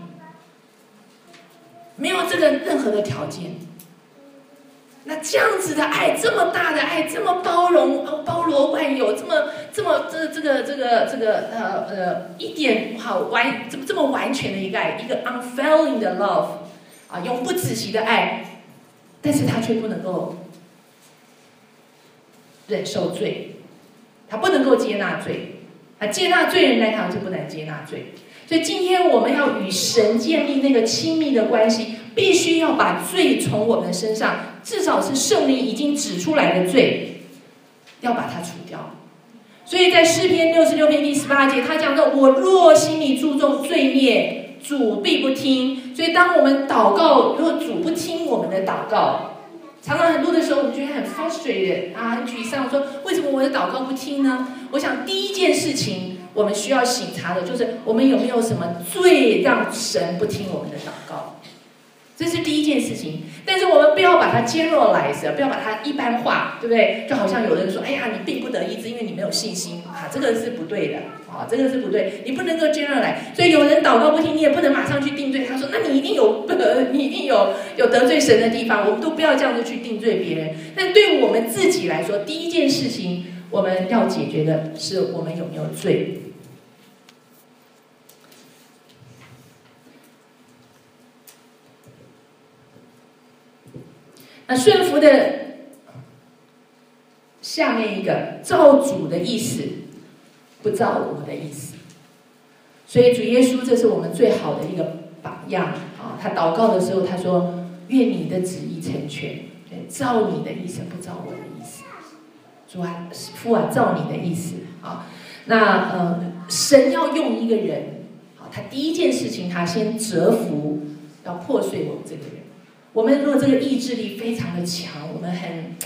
没有这个任何的条件。那这样子的爱，这么大的爱，这么包容、包罗万有，这个一点好这么完全的一个爱，一个 unfailing 的 love 啊，永不止息的爱，但是他却不能够忍受罪，他不能够接纳罪，接纳罪人来讲就不能接纳罪。所以今天我们要与神建立那个亲密的关系，必须要把罪从我们的身上，至少是圣灵已经指出来的罪，要把它除掉。所以在诗篇66篇第18节，他讲到：“我若心里注重罪孽，主必不听。”所以当我们祷告，如果主不听我们的祷告，常常很多的时候，我们觉得很 frustrated 啊，很沮丧，说为什么我的祷告不听呢？我想第一件事情，我们需要省察的就是我们有没有什么罪让神不听我们的祷告，这是第一件事情。但是我们不要把它 generalize， 不要把它一般化，对不对？就好像有人说：“哎呀，你病不得医治，因为你没有信心啊，这个是不对的啊，这个是不对，你不能够 generalize。”所以有人祷告不听，你也不能马上去定罪他，说：“那你一定有得罪神的地方。”我们都不要这样子去定罪别人。但对我们自己来说，第一件事情我们要解决的是我们有没有罪。那顺服的下面一个，照主的意思，不照我的意思。所以主耶稣这是我们最好的一个榜样啊！他祷告的时候，他说：“愿你的旨意成全，照你的意思，不照我的意思。”主啊，父啊，照你的意思啊！那神要用一个人，好，他第一件事情，他先折服，要破碎我们这个人。我们如果这个意志力非常的强，我们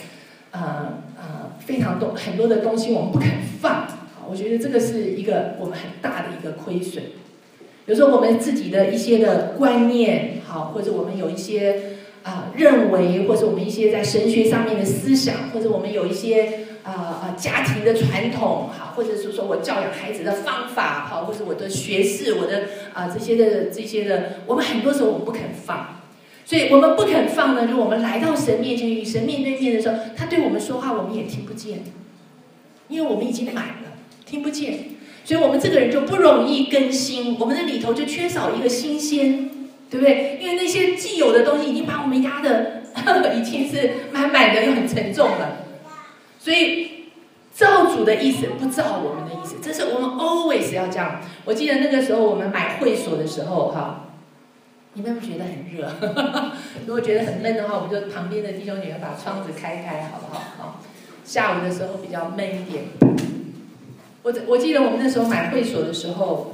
非常很多的东西我们不肯放，我觉得这个是一个我们很大的一个亏损。有时候我们自己的一些的观念，好，或者我们有一些认为，或者我们一些在神学上面的思想，或者我们有一些家庭的传统，好，或者是说我教养孩子的方法，好，或者我的学识，我的这些的，我们很多时候我们不肯放。所以我们不肯放呢，就我们来到神面前，与神面对面的时候，他对我们说话，我们也听不见，因为我们已经满了，听不见。所以我们这个人就不容易更新，我们的里头就缺少一个新鲜，对不对？因为那些既有的东西已经把我们压的已经是满满的，又很沉重了。所以照主的意思，不照我们的意思，这是我们 always 要这样。我记得那个时候我们买会所的时候，哈。你们有没有觉得很热？如果觉得很闷的话，我们就旁边的弟兄姐妹把窗子开开，好不好？好，下午的时候比较闷一点。我记得我们那时候买会所的时候，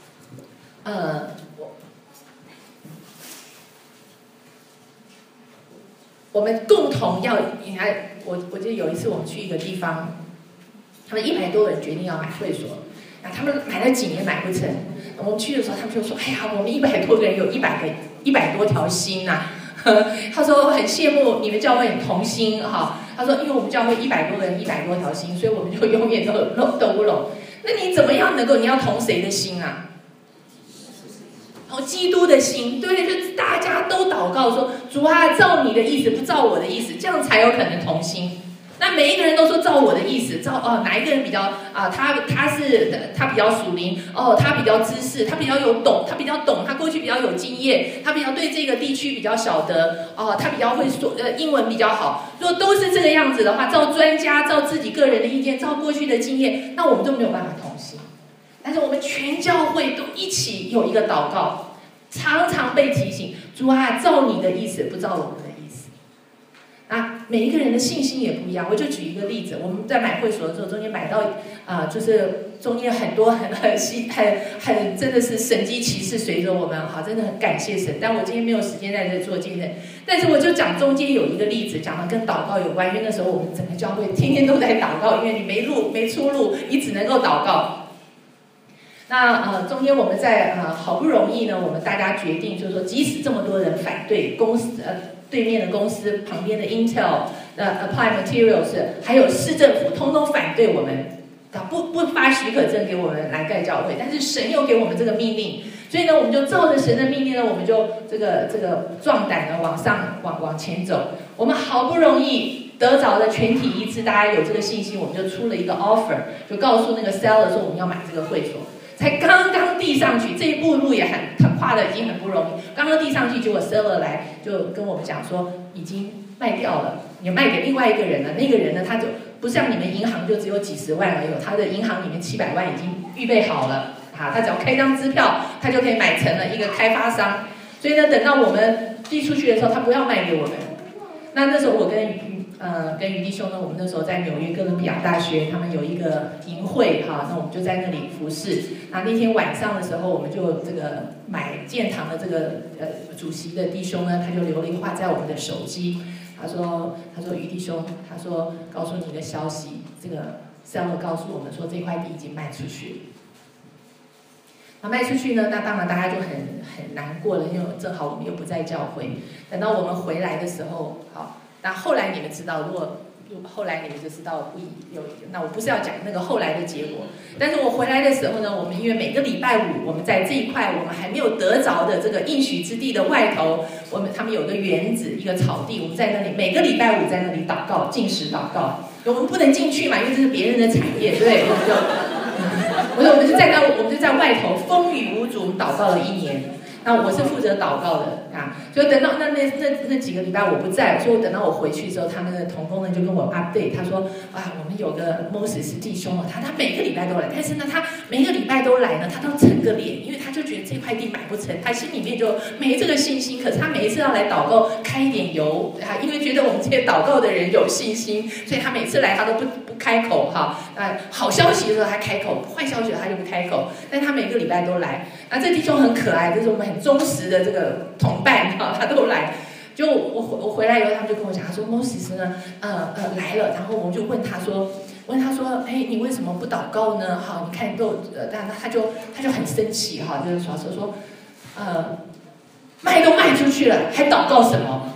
我们共同要，你看，我记得有一次我们去一个地方，他们100多人决定要买会所，他们买了几年买不成。我们去的时候，他们就说：“哎呀，我们100多个人有100多条心呐。”他说：“我很羡慕你们教会很同心哈。”他说：“因为我们教会100多个人100多条心，所以我们就永远都不拢。那你怎么样能够？你要同谁的心啊？同基督的心，对，就大家都祷告说：主啊，照你的意思，不照我的意思，这样才有可能同心。”那每一个人都说照我的意思，哪一个人比较他比较属灵他比较知识，他比较他比较懂，他过去比较有经验，他比较对这个地区比较晓得他比较会说英文比较好。如果都是这个样子的话，照专家，照自己个人的意见，照过去的经验，那我们都没有办法同心。但是我们全教会都一起有一个祷告，常常被提醒：主啊，照你的意思，不照我们的意思。 每一个人的信心也不一样。我就举一个例子，我们在买会所的时候，中间买到就是中间很多很真的是神迹奇事随着我们哈，真的很感谢神。但我今天没有时间在这做见证，但是我就讲中间有一个例子，讲的跟祷告有关，因为那时候我们整个教会天天都在祷告，因为你没出路，你只能够祷告。那中间我们在好不容易呢，我们大家决定就是说，即使这么多人反对，公司对面的公司旁边的 Intel、Applied Materials 还有市政府，通通反对我们，不发许可证给我们来盖教会，但是神又给我们这个命令，所以呢，我们就照着神的命令呢，我们就这个壮胆的往前走。我们好不容易得着了全体一致，大家有这个信心，我们就出了一个 offer， 就告诉那个 seller 说我们要买这个会所。才刚刚递上去，这一步路也很跨的已经很不容易。刚刚递上去，结果 seller 来就跟我们讲说，已经卖掉了，也卖给另外一个人了。那个人呢，他就不像你们银行就只有几十万而已，他的银行里面700万已经预备好了，他只要开张支票，他就可以买成了一个开发商。所以呢，等到我们递出去的时候，他不要卖给我们。那时候我跟于弟兄呢，我们那时候在纽约哥伦比亚大学，他们有一个营会哈，那我们就在那里服侍。那天晚上的时候，我们就这个买建堂的这个主席的弟兄呢，他就留了一话在我们的手机，他说于弟兄，他说告诉你一个消息，这个 seller 告诉我们说这块地已经卖出去了。那卖出去呢，那当然大家就很难过了，因为正好我们又不在教会。等到我们回来的时候，好。那后来你们知道，如果后来你们就知道那我不是要讲那个后来的结果，但是我回来的时候呢，我们因为每个礼拜五，我们在这一块我们还没有得着的这个应许之地的外头，他们有个园子，一个草地，我们在那里每个礼拜五在那里祷告，禁食祷告。我们不能进去嘛，因为这是别人的产业，对不对？我们就在外头风雨无阻，祷告了1年。那我是负责祷告的所以等到那几个礼拜我不在，所以等到我回去之后，他们的同工呢就跟我 update， 他说我们有个 Moses 弟兄他每个礼拜都来，但是呢他每个礼拜都来呢，他都沉个脸，因为他就觉得这块地买不成，他心里面就没这个信心。可是他每一次要来祷告，开一点油因为觉得我们这些祷告的人有信心，所以他每次来他都不开口好消息的时候他开口，坏消息他就不开口，但他每个礼拜都来。这弟兄很可爱，这是我们很忠实的这个同伴他都来。就我回来以后，他们就跟我讲，他说 Moses 呢来了，然后我就问他说，你为什么不祷告呢？你看他就很生气就是说卖都卖出去了，还祷告什么？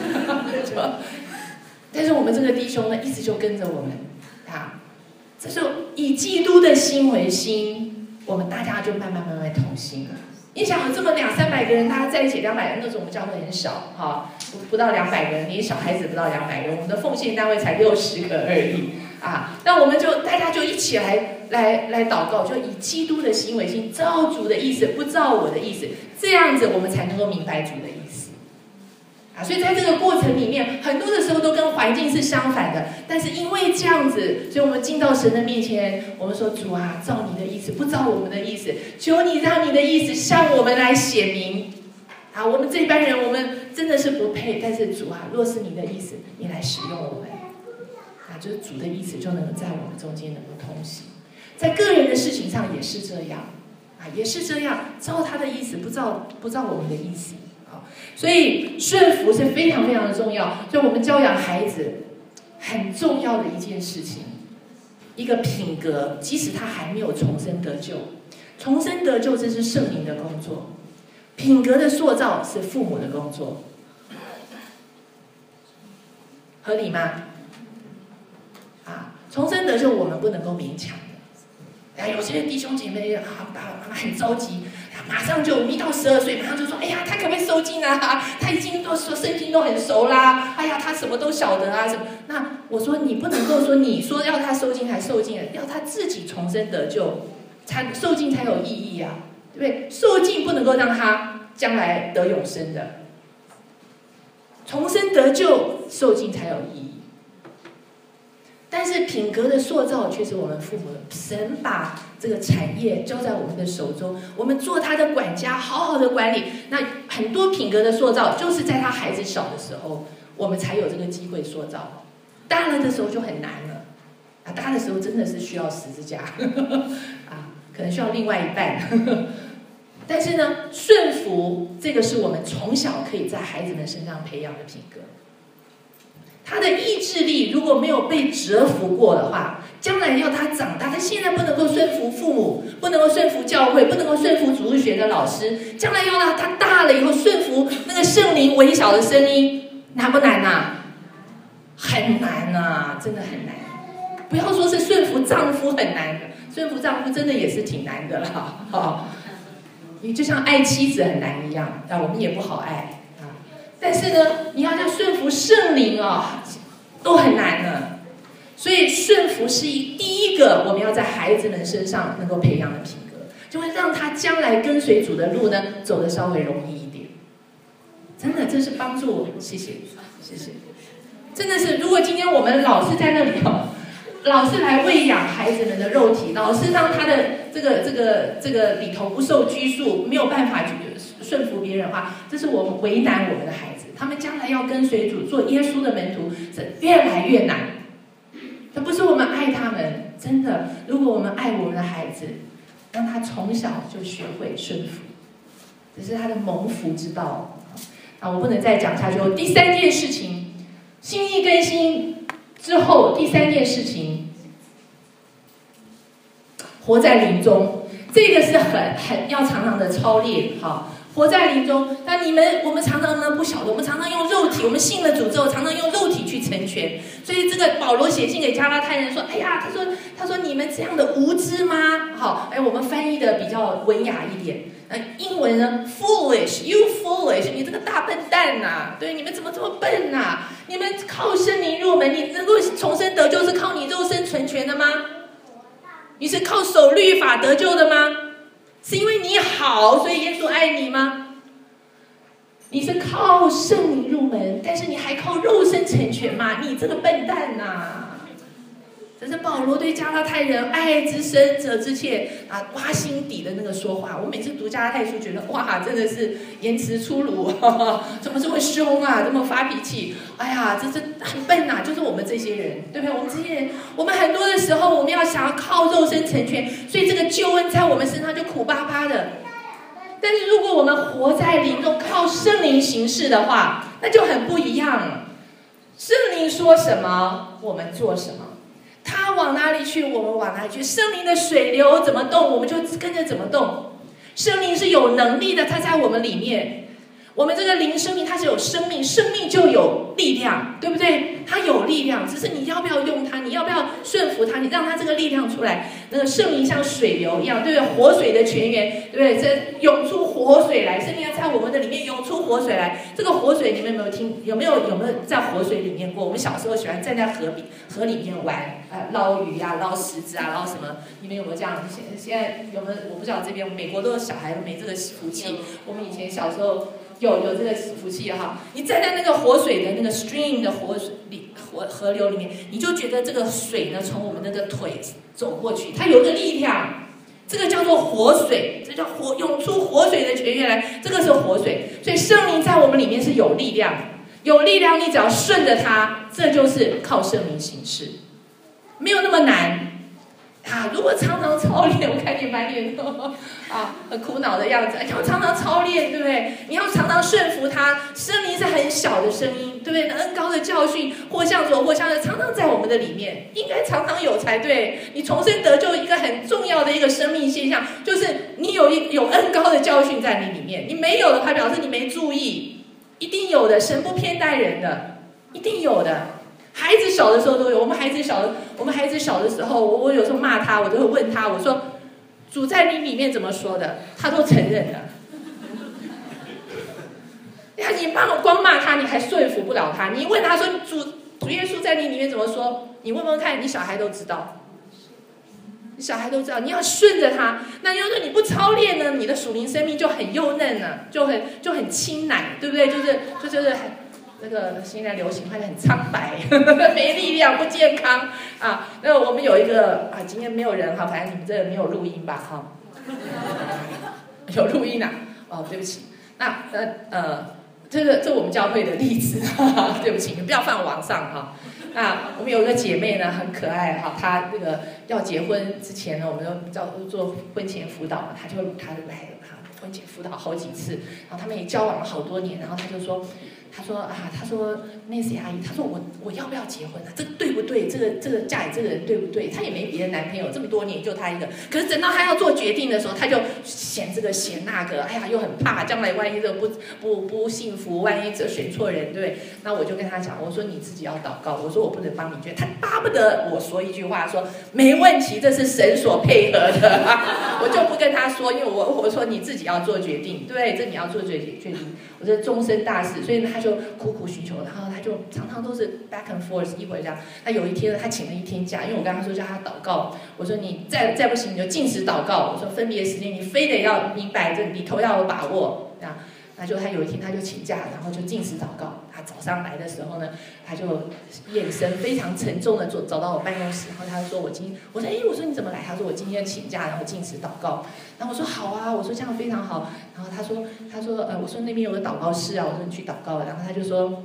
但是我们这个弟兄呢，一直就跟着我们这时候以基督的心为心，我们大家就慢慢同心了。你想这么200-300个人，大家在一起200人，那时候我们教会很小不到200个人，连小孩子不到200个人，我们的奉献单位才60个而已那我们就大家就一起来祷告，就以基督的心为心，照主的意思，不照我的意思，这样子我们才能够明白主的意思所以在这个过程里面，很多的时候都跟环境是相反的，但是因为这样子，所以我们进到神的面前，我们说主照你的意思，不照我们的意思，求你让你的意思向我们来显明我们这一般人我们真的是不配，但是主若是你的意思，你来使用我们就是主的意思就能够在我们中间能够同行。在个人的事情上也是这样也是这样，照他的意思，不照我们的意思所以顺服是非常非常的重要。所以我们教养孩子很重要的一件事情，一个品格，即使他还没有重生得救，重生得救这是圣灵的工作，品格的塑造是父母的工作，合理吗？重生得救我们不能够勉强的。有些弟兄姐妹爸妈很着急，马上就1到12岁，马上就说：“哎呀，他可不可以收经他已经都说圣经都很熟啦，哎呀，他什么都晓得什么？”那我说你不能够说你说要他收经还受经，要他自己重生得救，受经才有意义对不对？受经不能够让他将来得永生的，重生得救，受经才有意义。但是品格的塑造却是我们父母的，神把这个产业交在我们的手中，我们做他的管家，好好的管理。那很多品格的塑造，就是在他孩子小的时候， 我们才有这个机会塑造。大了的时候就很难了，啊，大的时候真的是需要十字架，啊，可能需要另外一半。但是呢，顺服这个是我们从小可以在孩子们身上培养的品格。他的意志力如果没有被折服过的话，将来要他长大，他现在不能够顺服父母，不能够顺服教会，不能够顺服主日学的老师，将来要让他大了以后顺服那个圣灵微小的声音，难不难啊？很难啊，真的很难。不要说是顺服丈夫很难，顺服丈夫真的也是挺难的啦。哦，你就像爱妻子很难一样，啊，我们也不好爱啊。但是呢，你要像顺服圣灵啊，都很难呢。所以顺服是第一个我们要在孩子们身上能够培养的品格，就会让他将来跟随主的路呢走得稍微容易一点。真的，这是帮助我。谢谢，谢谢。真的是，如果今天我们老是在那里哦，老是来喂养孩子们的肉体，老是让他的这个里头不受拘束，没有办法去顺服别人的话，这是我们为难我们的孩子。他们将来要跟随主做耶稣的门徒，是越来越难。这不是我们爱他们，真的，如果我们爱我们的孩子，让他从小就学会顺服，这是他的蒙福之道。啊，我不能再讲下去。第三件事情，心意更新之后，第三件事情，活在灵中，这个是很要常常的操练，哈。活在灵中，那我们常常呢不晓得，我们常常用肉体，我们信了主之后，常常用肉体去成全。所以这个保罗写信给加拉太人说：“哎呀，他说你们这样的无知吗？”好，我们翻译的比较文雅一点。英文呢 ，foolish， you foolish， 你这个大笨蛋呐！对，你们怎么这么笨呐？你们靠圣灵入门，你能够重生得救是靠你肉身成全的吗？你是靠守律法得救的吗？是因为你好，所以耶稣爱你吗？你是靠圣灵入门，但是你还靠肉身成全吗？你这个笨蛋呐！这是保罗对加拉太人爱之深责之切啊，挖心底的那个说话。我每次读加拉太书，觉得哇，真的是言辞粗鲁，怎么这么凶啊，这么发脾气？哎呀，这很笨呐！就是我们这些人，对不对？我们这些人，我们很多的时候，我们要想要靠肉身成全，所以这个救恩在我们身上就苦巴巴的。但是如果我们活在灵中，靠圣灵行事的话，那就很不一样了。圣灵说什么，我们做什么。他往哪里去，我们往哪里去。圣灵的水流怎么动，我们就跟着怎么动。圣灵是有能力的，它在我们里面。我们这个灵生命，它是有生命，生命就有力量，对不对？它有力量，只是你要不要用它，你要不要顺服它，你让它这个力量出来。那个圣灵像水流一样，对不对？活水的泉源，对不对？这涌出活水来，圣灵要在我们的里面涌出活水来。这个活水，你们有没有听？有没有在活水里面过？我们小时候喜欢站在河里面玩，捞鱼啊，捞石子啊，捞什么？你们有没有这样？现在有没有？我不知道这边美国都有小孩都没这个福气。我们以前小时候。有这个福气哈，你站在那个活水的那个 stream 的河流里面，你就觉得这个水呢从我们那个腿走过去，它有个力量，这个叫做活水，这叫涌出活水的泉源来，这个是活水。所以圣灵在我们里面是有力量，有力量，你只要顺着它，这就是靠圣灵行事，没有那么难。啊，如果常常操练，我看你满脸都很苦恼的样子。要常常操练，对不对？你要常常顺服他。圣灵是很小的声音，对不对？恩膏的教训，或向左或向右，常常在我们的里面，应该常常有才对。你重生得救一个很重要的一个生命现象，就是你有恩膏的教训在你里面。你没有的话，表示你没注意，一定有的。神不偏待人的，一定有的。孩子小的时候都有，我们孩子小的时候，我有时候骂他，我就会问他，我说主在你里面怎么说的，他都承认的。呀，你光骂他，你还说服不了他。你问他说主耶稣在你里面怎么说，你问问看，你小孩都知道。你小孩都知道，你要顺着他。那要是你不操练呢，你的属灵生命就很幼嫩了，就很轻奶，对不对？就是很。那个现在流行，它很苍白，没力量，不健康啊。那我们有一个啊，今天没有人哈，反正你们这没有录音吧哈？有录音啊？哦，对不起。那这我们教会的例子，对不起，你不要放网上哈。那我们有一个姐妹呢，很可爱哈，她那个要结婚之前呢，我们都做婚前辅导嘛，她来了哈，婚前辅导好几次，然后他们也交往了好多年，然后她说Nancy阿姨，她说我要不要结婚啊？这个对不对？这个嫁给这个人对不对？她也没别的男朋友，这么多年就她一个。可是等到她要做决定的时候，她就嫌这个嫌那个，哎呀，又很怕将来万一这个不幸福，万一这选错人，对不对？那我就跟她讲，我说你自己要祷告，我说我不能帮你决定。她巴不得我说一句话，说没问题，这是神所配合的，我就不跟她说，因为我说你自己要做决定，对，这你要做决定，我这终身大事，所以呢，她就苦苦寻求，然后她就常常都是 back and forth 一会儿这样。那有一天呢，她请了1天假，因为我跟她说叫她祷告，我说你再不行你就禁食祷告，我说分别时间你非得要明白，这里头要有把握，这样。那就她有一天她就请假，然后就禁食祷告。她早上来的时候呢，她就眼神非常沉重的走到我办公室，然后她就说我说你怎么来？她说我今天请假，然后禁食祷告。然后我说好啊，我说这样非常好。然后她说我说那边有个祷告室啊，我说你去祷告。然后她说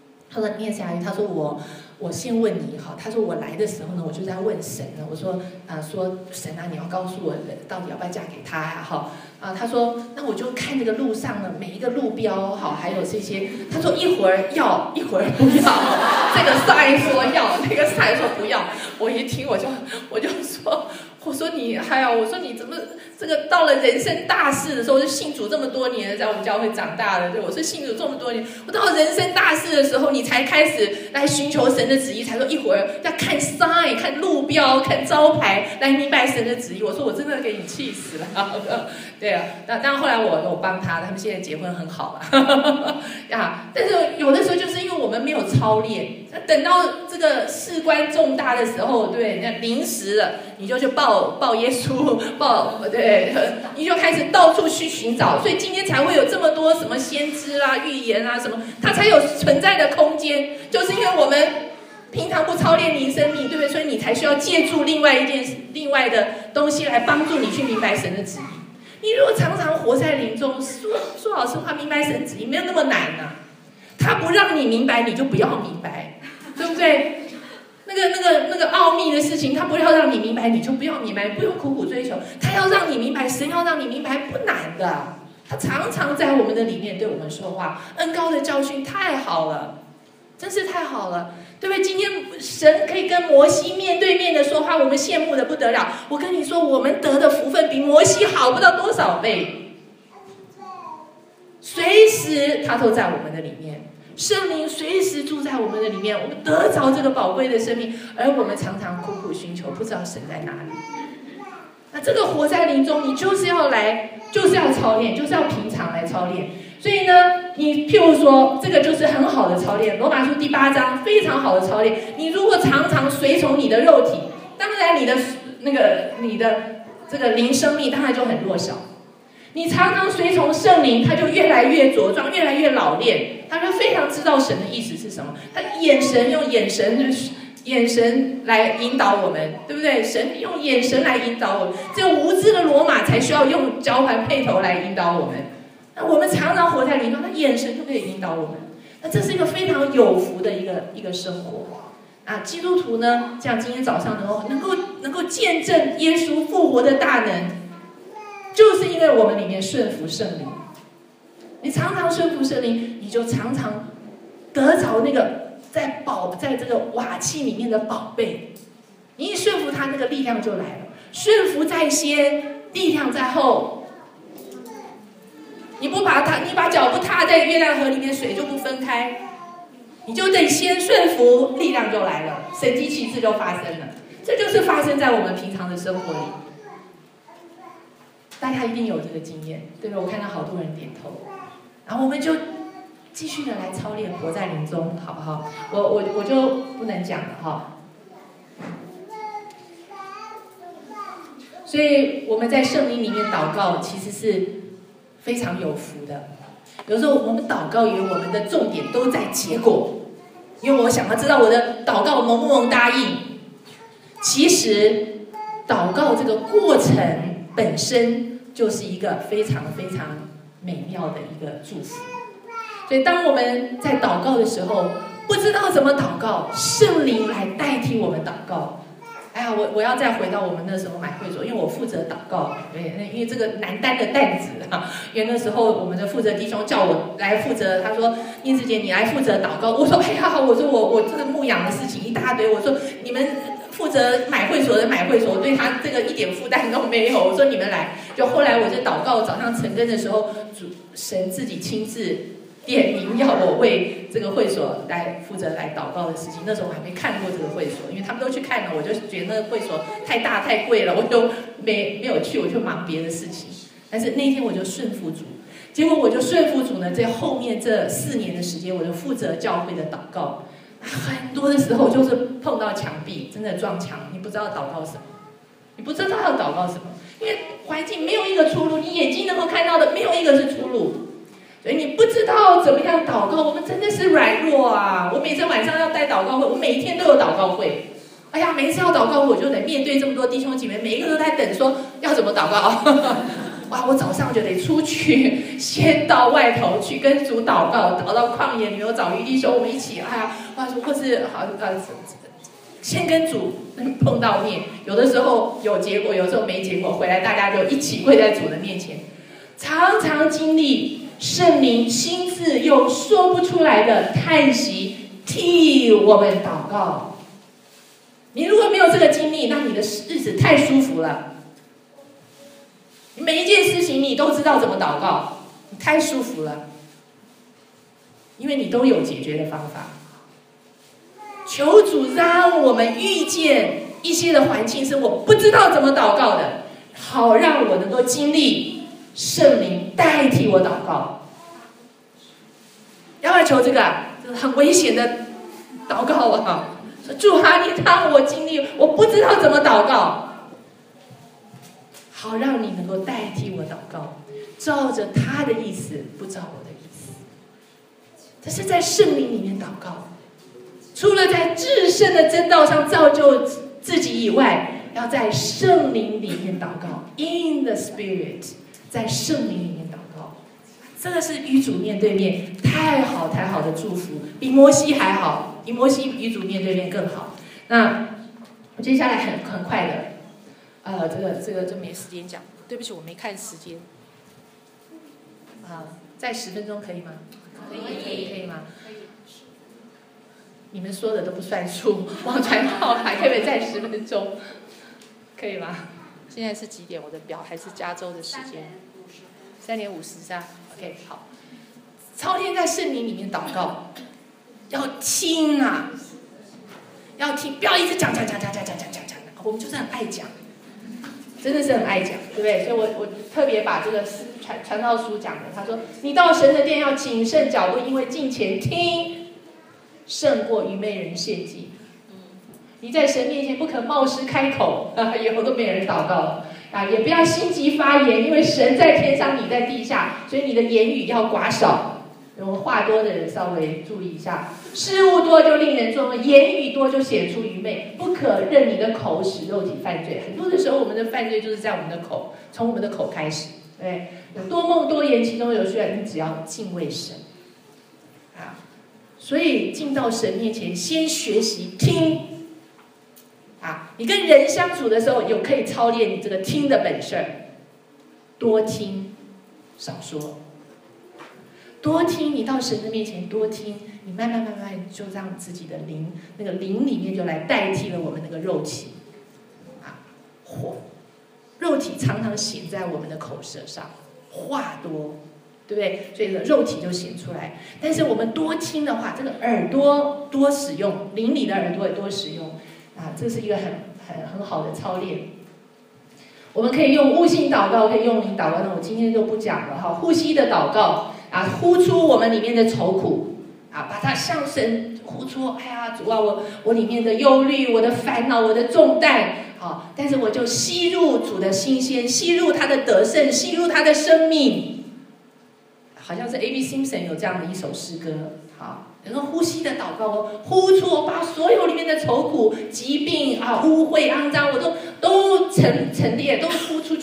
Nancy阿姨，她说我先问你哈，她说我来的时候呢，我就在问神呢，我说神啊，你要告诉我到底要不要嫁给他呀哈。他说，那我就看这个路上的每一个路标，好，还有这些。他说一会儿要，一会儿不要。这个sign说要，那个sign说不要。我一听我就说，我说你怎么这个到了人生大事的时候，就信主这么多年，在我们教会长大的，对，我是信主这么多年，我到人生大事的时候，你才开始来寻求神的旨意，才说一会儿要看 sign、看路标、看招牌来明白神的旨意。我说我真的给你气死了。对啊，那当然后来我有帮他们现在结婚很好了呀。但是有的时候就是因为我们没有操练，等到这个事关重大的时候，对，那临时了，你就去报耶稣，对，你就开始到处去寻找，所以今天才会有这么多什么先知啊、预言啊什么，它才有存在的空间，就是因为我们平常不操练灵生命，对不对？所以你才需要借助另外的东西来帮助你去明白神的旨意。你如果常常活在灵中，说老实话，明白神旨意没有那么难啊。他不让你明白，你就不要明白，对不对？那个奥秘的事情，他不要让你明白，你就不要明白，不用苦苦追求。他要让你明白，神要让你明白不难的。他常常在我们的里面对我们说话，恩膏的教训太好了，真是太好了。对不对？今天神可以跟摩西面对面的说话，我们羡慕的不得了。我跟你说，我们得的福分比摩西好不知道多少倍。随时他都在我们的里面，圣灵随时住在我们的里面，我们得着这个宝贵的生命，而我们常常苦苦寻求，不知道神在哪里。那这个活在灵中，你就是要操练，就是要平常来操练。所以呢，你譬如说，这个就是很好的操练。罗马书第8章非常好的操练。你如果常常随从你的肉体，当然你的这个灵生命当然就很弱小。你常常随从圣灵，他就越来越茁壮，越来越老练。他就非常知道神的意思是什么。他用眼神来引导我们，对不对？神用眼神来引导我们。这个无知的罗马才需要用交换配头来引导我们。那我们常常活在灵中，他眼神就可以引导我们。那这是一个非常有福的一个生活啊！基督徒呢，像今天早上能够见证耶稣复活的大能，就是因为我们里面顺服圣灵。你常常顺服圣灵，你就常常得着那个在这个瓦器里面的宝贝。你一顺服他，那个力量就来了。顺服在先，力量在后。你把脚不踏在约旦河里面，水就不分开，你就得先顺服，力量就来了，神迹奇事就发生了。这就是发生在我们平常的生活里。大家一定有这个经验，对不对？我看到好多人点头，然后我们就继续的来操练，活在灵中，好不好？我就不能讲了哈。所以我们在圣灵里面祷告，其实是非常有福的。有时候我们祷告，以为我们的重点都在结果，因为我想要知道我的祷告蒙不蒙答应。其实祷告这个过程本身就是一个非常非常美妙的一个祝福。 所以当我们在祷告的时候，不知道怎么祷告，圣灵来代替我们祷告。哎呀，我要再回到我们那时候买会所，因为我负责祷告，对，因为这个难担的担子啊。因为那时候我们的负责弟兄叫我来负责，他说燕子姐你来负责祷告。我说哎呀，我说我这个牧养的事情一大堆，我说你们负责买会所的买会所，我对他这个一点负担都没有。我说你们来，就后来我就祷告早上晨更的时候，神自己亲自点名要我为这个会所来负责来祷告的事情。那时候我还没看过这个会所，因为他们都去看了，我就觉得那个会所太大太贵了，我就没有去，我就忙别的事情。但是那天我就顺服主，结果我就顺服主呢，在后面这4年的时间，我就负责教会的祷告。很多的时候就是碰到墙壁，真的撞墙，你不知道祷告什么，你不知道要祷告什么，因为环境没有一个出路，你眼睛能够看到的没有一个是出路。所以你不知道怎么样祷告，我们真的是软弱啊！我每次晚上要带祷告会，我每一天都有祷告会。哎呀，每一次要祷告会，我就得面对这么多弟兄姐妹，每一个都在等说要怎么祷告。哇，我早上就得出去，先到外头去跟主祷告，祷到旷野里面，我找余弟兄我们一起，哎呀，或是先跟主碰到面，有的时候有结果，有时候没结果，回来大家就一起跪在主的面前，常常经历圣灵亲自用说不出来的叹息替我们祷告。你如果没有这个经历，那你的日子太舒服了。每一件事情你都知道怎么祷告，你太舒服了，因为你都有解决的方法。求主让我们遇见一些的环境是我不知道怎么祷告的，好让我能够经历圣灵代替我祷告。要不要求这个很危险的祷告啊？说主啊，你让我经历，我不知道怎么祷告，好让你能够代替我祷告，照着他的意思，不照我的意思。这是在圣灵里面祷告。除了在至圣的真道上造就自己以外，要在圣灵里面祷告 ，in the Spirit， 在圣灵里面祷告。这个是与主面对面，太好太好的祝福，比摩西还好，比摩西与主面对面更好。那我接下来很快的，这个就没时间讲，对不起，我没看时间。再10分钟可以吗？可以吗？你们说的都不算数，王传道还可不可以再10分钟？可以吗？现在是几点？我的表还是加州的时间？3点50是吧 ？OK， 好。操练在圣灵里面祷告，要听啊，要听，不要一直讲。我们就是很爱讲，真的是很爱讲，对不对？所以我特别把这个传道书讲的，他说：你到神的殿要谨慎脚步，因为近前听。胜过愚昧人献祭。你在神面前不可冒失开口，以后都没人祷告也不要心急发言，因为神在天上，你在地下，所以你的言语要寡少。话多的人稍微注意一下，事物多就令人作恶，言语多就显出愚昧。不可任你的口使肉体犯罪。很多的时候，我们的犯罪就是在我们的口，从我们的口开始。对，多梦多言，其中有需要，你只要敬畏神。所以进到神面前，先学习听。你跟人相处的时候，有可以操练你这个听的本事。多听，少说。多听，你到神的面前多听，你慢慢就让自己的灵，那个灵里面就来代替了我们那个肉体。肉体常常显在我们的口舌上，话多。对不对？所以肉体就显出来。但是我们多听的话，这个耳朵多使用，灵里的耳朵也多使用这是一个很好的操练。我们可以用悟性祷告，可以用灵祷告，那我今天就不讲了呼吸的祷告呼出我们里面的愁苦把它向神呼出。哎呀，主啊，我里面的忧虑，我的烦恼，我的重担但是我就吸入主的新鲜，吸入他的得胜，吸入他的生命。好像是 A.B. Simpson 有这样的一首诗歌，然后呼吸的祷告呼出，把所有里面的愁苦、疾病污秽、肮脏，我都陈列，都呼出去。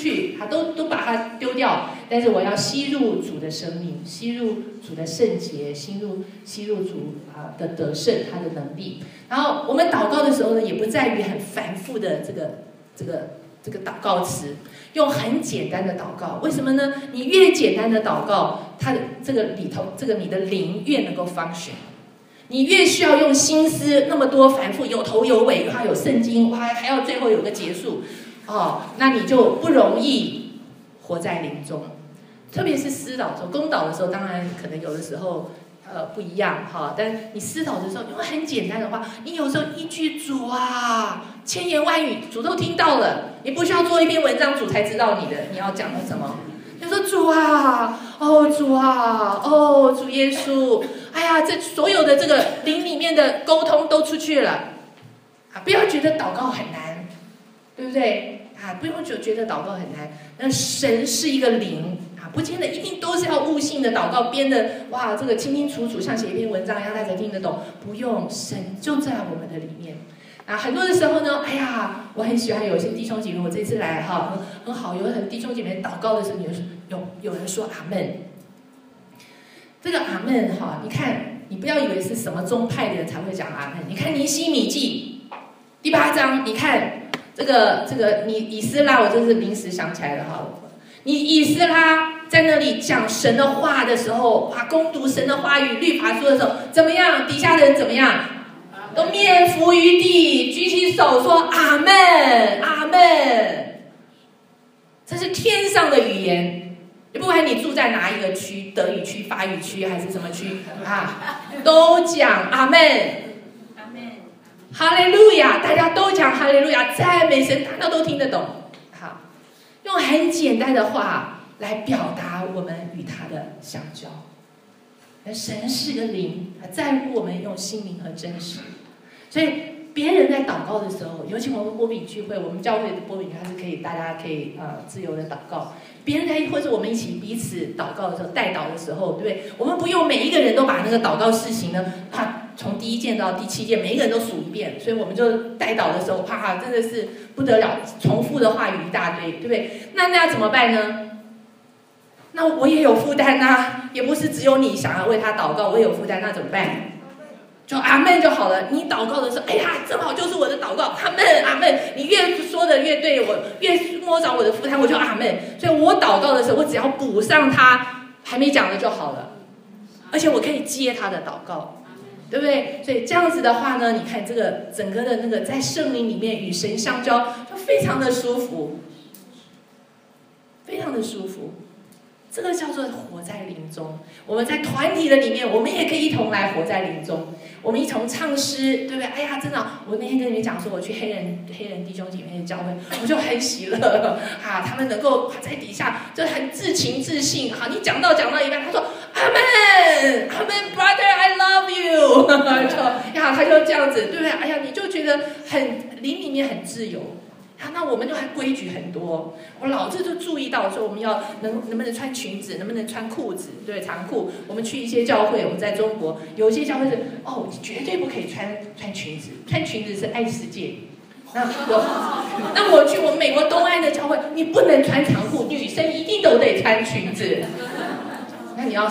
去，都把它丢掉。但是我要吸入主的生命，吸入主的圣洁，吸入主的得胜，他的能力。然后我们祷告的时候呢，也不在于很繁复的这个祷告词，用很简单的祷告。为什么呢？你越简单的祷告，它的这个里头，你的灵越能够function。你越需要用心思那么多繁复，有头有尾，还有圣经，还要最后有个结束，那你就不容易活在灵中。特别是私祷的时候，公祷的时候，当然可能有的时候不一样哈。但你私祷的时候，用很简单的话，你有时候一句主啊，千言万语主都听到了，你不需要做一篇文章，主才知道你要讲的什么。就说主啊，主啊，主耶稣，哎呀，这所有的这个灵里面的沟通都出去了不要觉得祷告很难，对不对不用觉得祷告很难。那神是一个灵不见得一定都是要悟性的祷告编的这个清清楚楚，像写一篇文章一样大家才听得懂。不用，神就在我们的里面。很多的时候呢，我很喜欢有些弟兄姐妹，我这次来很好，有很弟兄姐妹祷告的时候，有人说阿们。这个阿们你看，你不要以为是什么宗派的人才会讲阿们。你看尼希米记第8章，你看这个你以斯拉，我就是临时想起来了你以斯拉在那里讲神的话的时候，攻读神的话语、律法书的时候，怎么样？底下的人怎么样？都面伏于地，举起手说阿们，阿们。这是天上的语言，不管你住在哪一个区，德语区、法语区还是什么区都讲阿们，阿们，哈利路亚，大家都讲哈利路亚，赞美神，大家都听得懂。好，用很简单的话来表达我们与他的相交。神是个灵，在乎我们用心灵和真实。所以别人在祷告的时候，尤其我们波比聚会，我们教会的波比它是可以，大家可以自由的祷告。别人在或者我们一起彼此祷告的时候，代祷的时候，对不对？我们不用每一个人都把那个祷告事情呢，从第1件到第7件，每一个人都数一遍。所以我们就代祷的时候，真的是不得了，重复的话语一大堆，对不对？那要怎么办呢？那我也有负担也不是只有你想要为他祷告，我也有负担，那怎么办？就阿们就好了。你祷告的时候，正好就是我的祷告，阿们阿们。你越说的越对，我越摸着我的负担，我就阿们。所以我祷告的时候，我只要补上他还没讲的就好了，而且我可以接他的祷告，对不对？所以这样子的话呢，你看这个整个的那个在圣灵里面与神相交，就非常的舒服，非常的舒服。这个叫做活在灵中。我们在团体的里面，我们也可以一同来活在灵中。我们一同唱诗，对不对？真的，我那天跟你们讲说，我去黑人弟兄姐妹的教会，我就很喜乐他们能够在底下就很自情自信你讲到一半，他说阿们阿们 brother I love you 他就这样子，对不对？你就觉得很灵里面很自由。那我们就还规矩很多，我老是就注意到说我们要能不能穿裙子，能不能穿裤子，对，长裤。我们去一些教会，我们在中国有一些教会是你绝对不可以穿裙子，穿裙子是爱世界。那我去我们美国东岸的教会，你不能穿长裤，女生一定都得穿裙子。那你要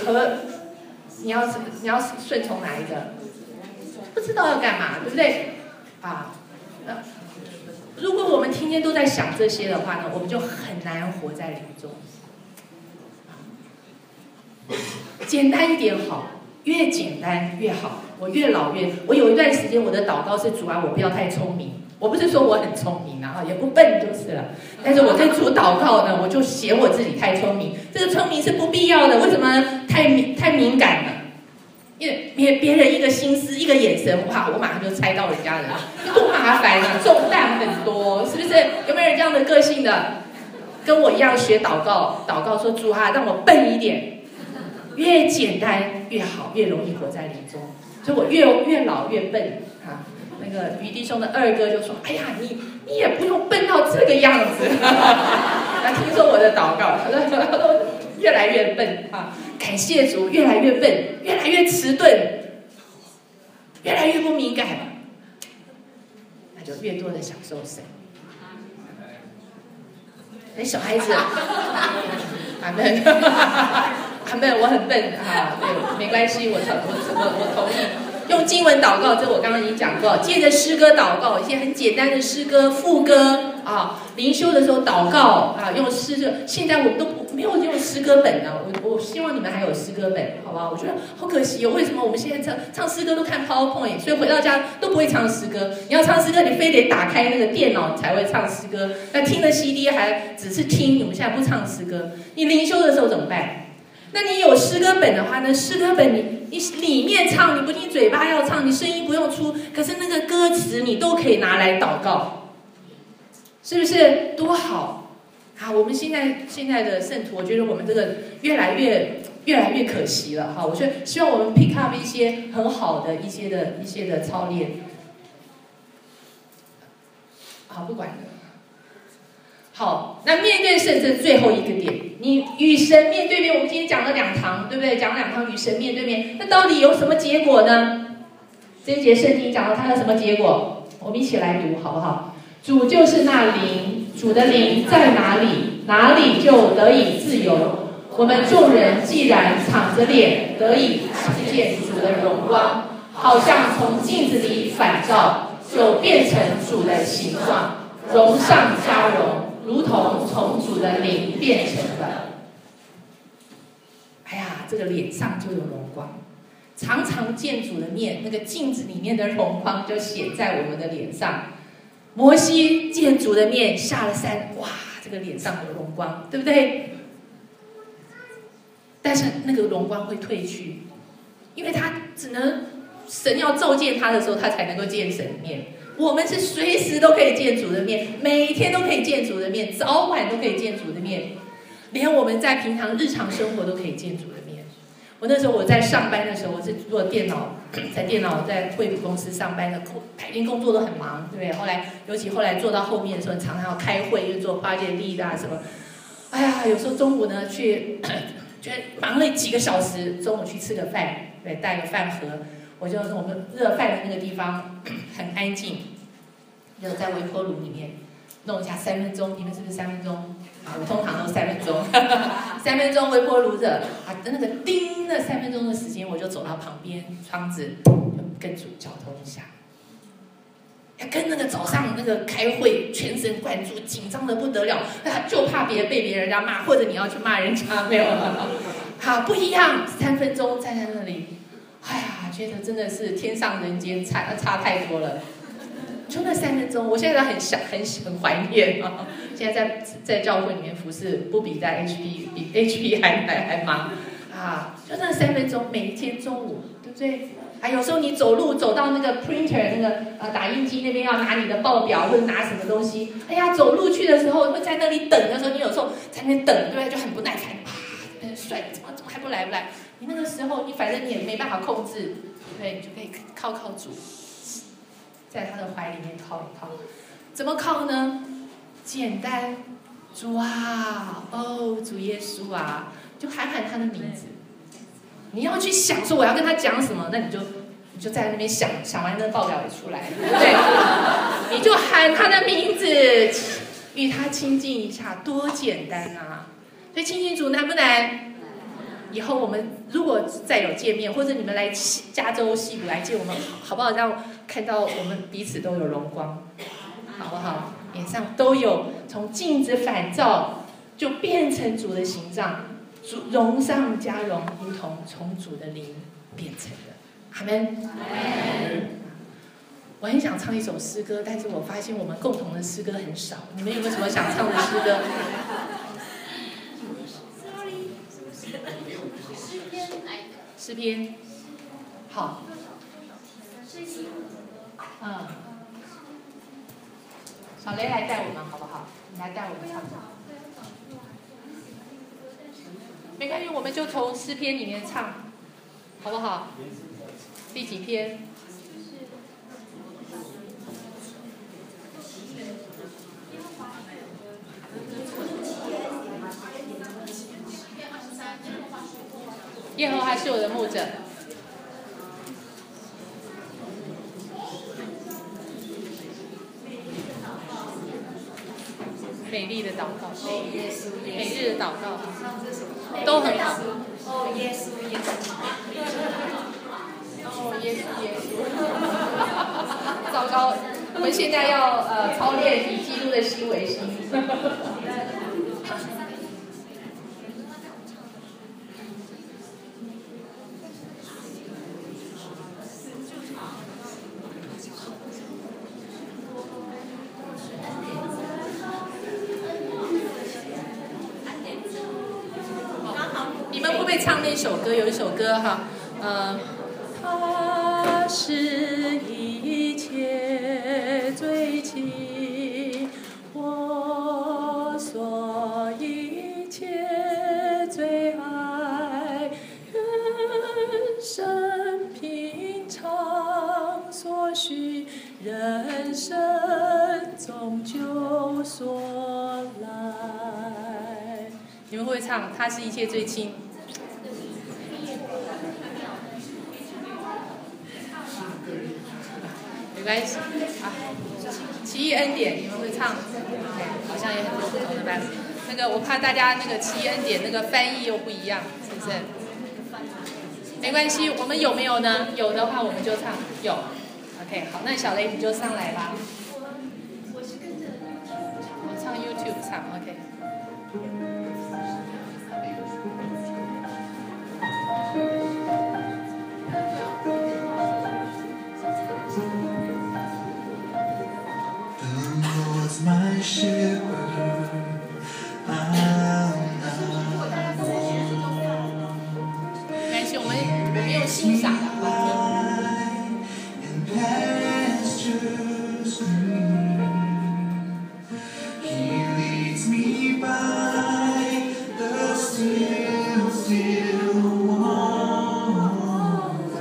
顺从哪一个？不知道要干嘛，对不对？如果我们天天都在想这些的话呢，我们就很难活在灵中。简单一点好，越简单越好。我有一段时间我的祷告是主啊，我不要太聪明。我不是说我很聪明也不笨就是了。但是我跟主祷告呢，我就嫌我自己太聪明。这个聪明是不必要的，为什么？太敏感了。因为别人一个心思一个眼神，我马上就猜到人家的，多麻烦重担很多，是不是？有没有人这样的个性的？跟我一样学祷告说主啊，让我笨一点，越简单越好，越容易活在灵中。所以我越老越笨那个于弟兄的二哥就说：“你也不用笨到这个样子。”他听说我的祷告，他说越来越笨感谢主，越来越笨，越来越迟钝，越来越不敏感，那就越多的享受神。 很小孩子。阿们，阿们，我很笨啊，对，没关系，我同意。用经文祷告，这我刚刚已经讲过，借着诗歌祷告，一些很简单的诗歌、副歌啊，灵修的时候祷告啊，用诗歌。现在我们都没有用诗歌本呢，我希望你们还有诗歌本，好不好？我觉得好可惜哦，为什么我们现在唱诗歌都看 PowerPoint， 所以回到家都不会唱诗歌。你要唱诗歌，你非得打开那个电脑才会唱诗歌。那听了 CD 还只是听，我们现在不唱诗歌。你灵修的时候怎么办？那你有诗歌本的话呢？诗歌本你里面唱，你不仅嘴巴要唱，你声音不用出，可是那个歌词你都可以拿来祷告，是不是多好啊？我们现在的圣徒，我觉得我们这个越来越可惜了哈。我觉得希望我们 pick up 一些很好的一些的操练。好，不管了。好，那面对圣这最后一个点，你与神面对面，我们今天讲了2堂，对不对？讲了2堂与神面对面，那到底有什么结果呢？这一节圣经讲到它有什么结果？我们一起来读好不好？主就是那灵，主的灵在哪里，哪里就得以自由。我们众人既然敞着脸得以看见主的荣光，好像从镜子里反照，就变成主的形状，荣上加荣。如同从主的灵变成的，哎呀，这个脸上就有荣光，常常见主的面，那个镜子里面的荣光就显在我们的脸上。摩西见主的面，下了山，哇，这个脸上有荣光，对不对？但是那个荣光会褪去，因为他只能神要召见他的时候，他才能够见神面。我们是随时都可以见主的面，每天都可以见主的面，早晚都可以见主的面，连我们在平常日常生活都可以见主的面。我那时候我在上班的时候，我是做电脑，在惠普公司上班的，白天工作都很忙，对不对？尤其后来做到后面的时候，常常要开会，又做project lead啊什么。哎呀，有时候中午呢去，觉得忙了几个小时，中午去吃个饭，对，带个饭盒。我们热饭的那个地方很安静，就在微波炉里面弄一下3分钟，你们是不是3分钟？啊，我通常都3分钟，3分钟微波炉热，啊，那个叮那3分钟的时间，我就走到旁边窗子，就跟主交通一下，要跟那个早上那个开会全神贯注、紧张的不得了，就怕被别人家骂，或者你要去骂人家，没有？好，不一样，3分钟站在那里。哎呀，觉得真的是天上人间差太多了。就那3分钟，我现在很怀念啊。现在在教会里面服侍，不比在 HP 还忙啊。就那3分钟，每一天中午，对不对？还有时候你走路走到那个 printer 那个打印机那边要拿你的报表或者拿什么东西，哎呀，走路去的时候会在那里等的时候，你有时候在那边等，对不对？就很不耐烦，帅，怎么还不来？你那个时候，你反正你也没办法控制，对，你就可以靠主，在他的怀里面靠一靠。怎么靠呢？简单，主啊，哦，主耶稣啊，就喊他的名字。你要去想说我要跟他讲什么，那你就在那边想完那个报表也出来，对不对？你就喊他的名字，与他亲近一下，多简单啊！所以亲近主难不难？以后我们如果再有见面，或者你们来加州西部来见我们，好不好？让看到我们彼此都有荣光，好不好？脸上都有从镜子反照，就变成主的形状，主荣上加荣，如同从主的灵变成的。阿们。我很想唱一首诗歌，但是我发现我们共同的诗歌很少。你们有没有什么想唱的诗歌？诗篇，好，小雷来带我们好不好？你来带我们唱唱。没关系，我们就从诗篇里面唱，好不好？第几篇？耶和华是我的牧者，美丽的祷告诗。 每日祷告都很好。 哦，耶稣，耶稣。 哦，耶稣，耶稣。糟糕，我们现在要操练以基督的心为心。你们会不会唱那首歌？有一首歌哈，他是一切最亲，我所一切最爱，人生平常所需，人生中救所来。你们会不会唱？他是一切最亲。没关系啊，奇异恩典你们会唱？好像也很多不同的版本。那个我怕大家那个奇异恩典那个翻译又不一样，是不是？没关系，我们有没有呢？有的话我们就唱。有 ，OK， 好，那小雷你就上来吧。我唱 YouTube 唱 ，OK。 My shepherd, I'm not alone. 没关系，我们用欣赏的好听。 In pastures green, He leads me by the still waters.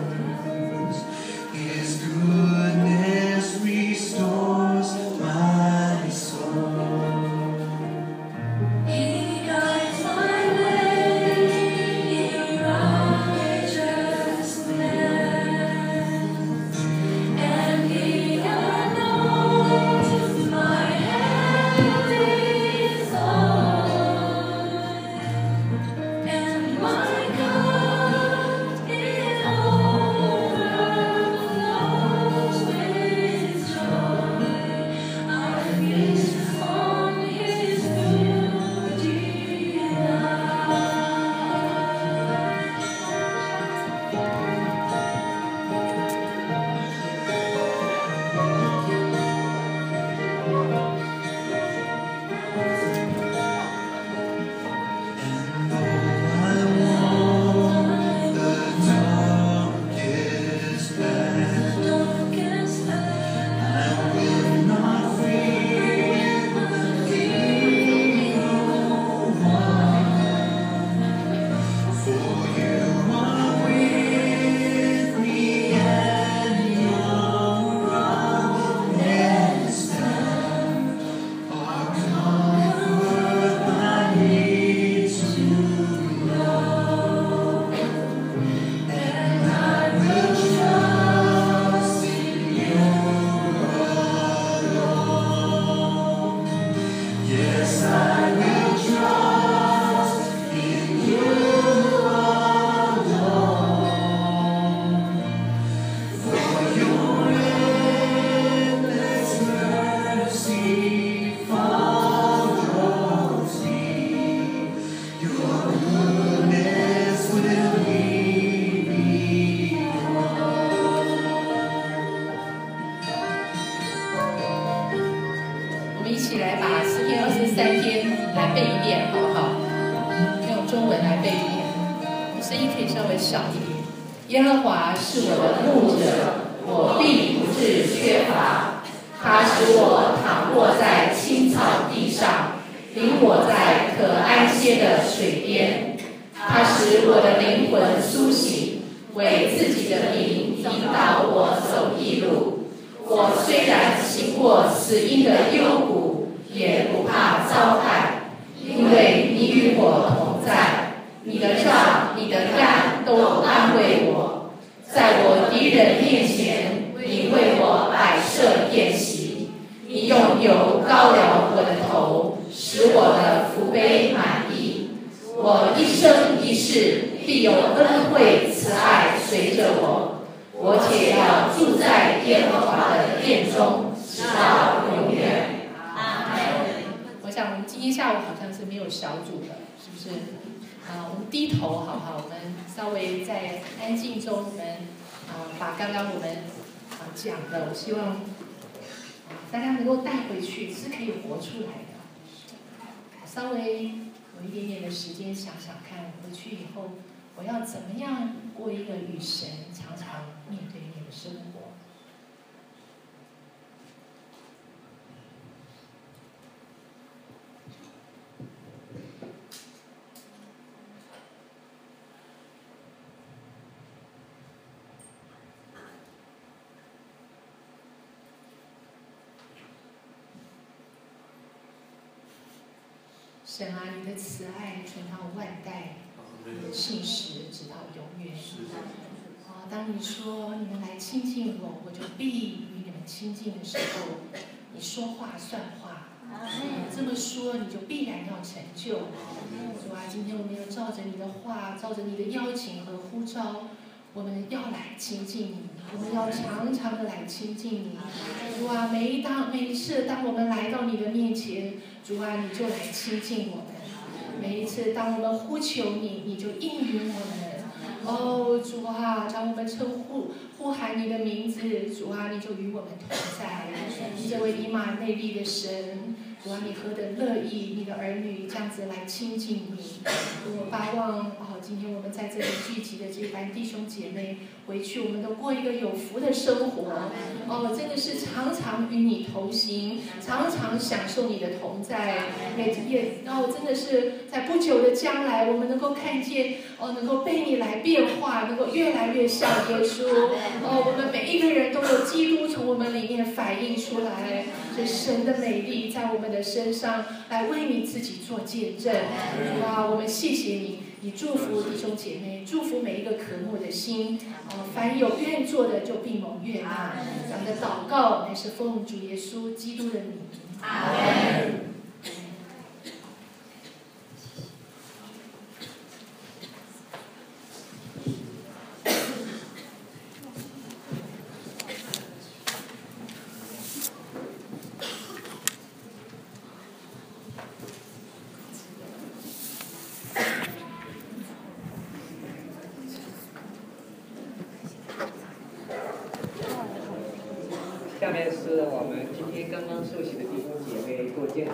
His goodness restores my soul. He guides my way in righteous paths, and He anoints my head with oil, and my cup it overflows with joy. I feast on His beauty light. 我们一起来把诗篇23篇来背一遍，好不好？用中文来背一遍，声音可以稍微小一点。耶和华是我的牧者，我必不致缺乏。他使我躺卧在青草地上，领我在可安歇的水边。他使我的灵魂苏醒，为自己的名引导我走义路。我虽然行过死荫的幽谷，也不怕遭害，因为你与我同在。你的杖、你的竿都安慰我。在我敌人面前，你为我摆设宴席。你用油膏了我的头，使我的福非满意。我一生一世必有恩惠慈爱随着我，我且要住在耶和华的殿中，直到永远。阿门。我想我们今天下午好像是没有小组的，是不是？我们低头好不好？我们稍微在安静中，我们把刚刚我们讲的，我希望大家能够带回去，是可以活出来的。稍微有一点点的时间想想看，回去以后我要怎么样过一个与神常常面对面的生活。神啊，你的慈爱存到万代，你的信实直到永远。当你说你们来亲近我，我就必与你们亲近的时候，你说话算话。你这么说，你就必然要成就。主啊，今天我们要照着你的话，照着你的邀请和呼召，我们要来亲近你，我们要常常的来亲近你。主啊，每一次当我们来到你的面前，主啊，你就来亲近我们。每一次当我们呼求你，你就应允我们。哦，主啊，当我们呼喊你的名字，主啊，你就与我们同在。你这位以马内利的神，主啊，你何等乐意你的儿女这样子来亲近你。我盼望今天我们在这里聚集的这班弟兄姐妹，回去我们都过一个有福的生活。真的是常常与你同行，常常享受你的同在，真的是在不久的将来，我们能够看见能够被你来变化，能够越来越像耶稣。我们每一个人都有基督从我们里面反映出来，是神的美丽在我们的身上，来为你自己做见证。哇，我们谢谢你。你祝福弟兄姐妹，祝福每一个渴慕的心。凡有愿做的，就必蒙悦纳。咱们的祷告乃是奉主耶稣基督的名。阿门。 下面是我们今天刚刚受洗的弟兄姐妹做见证。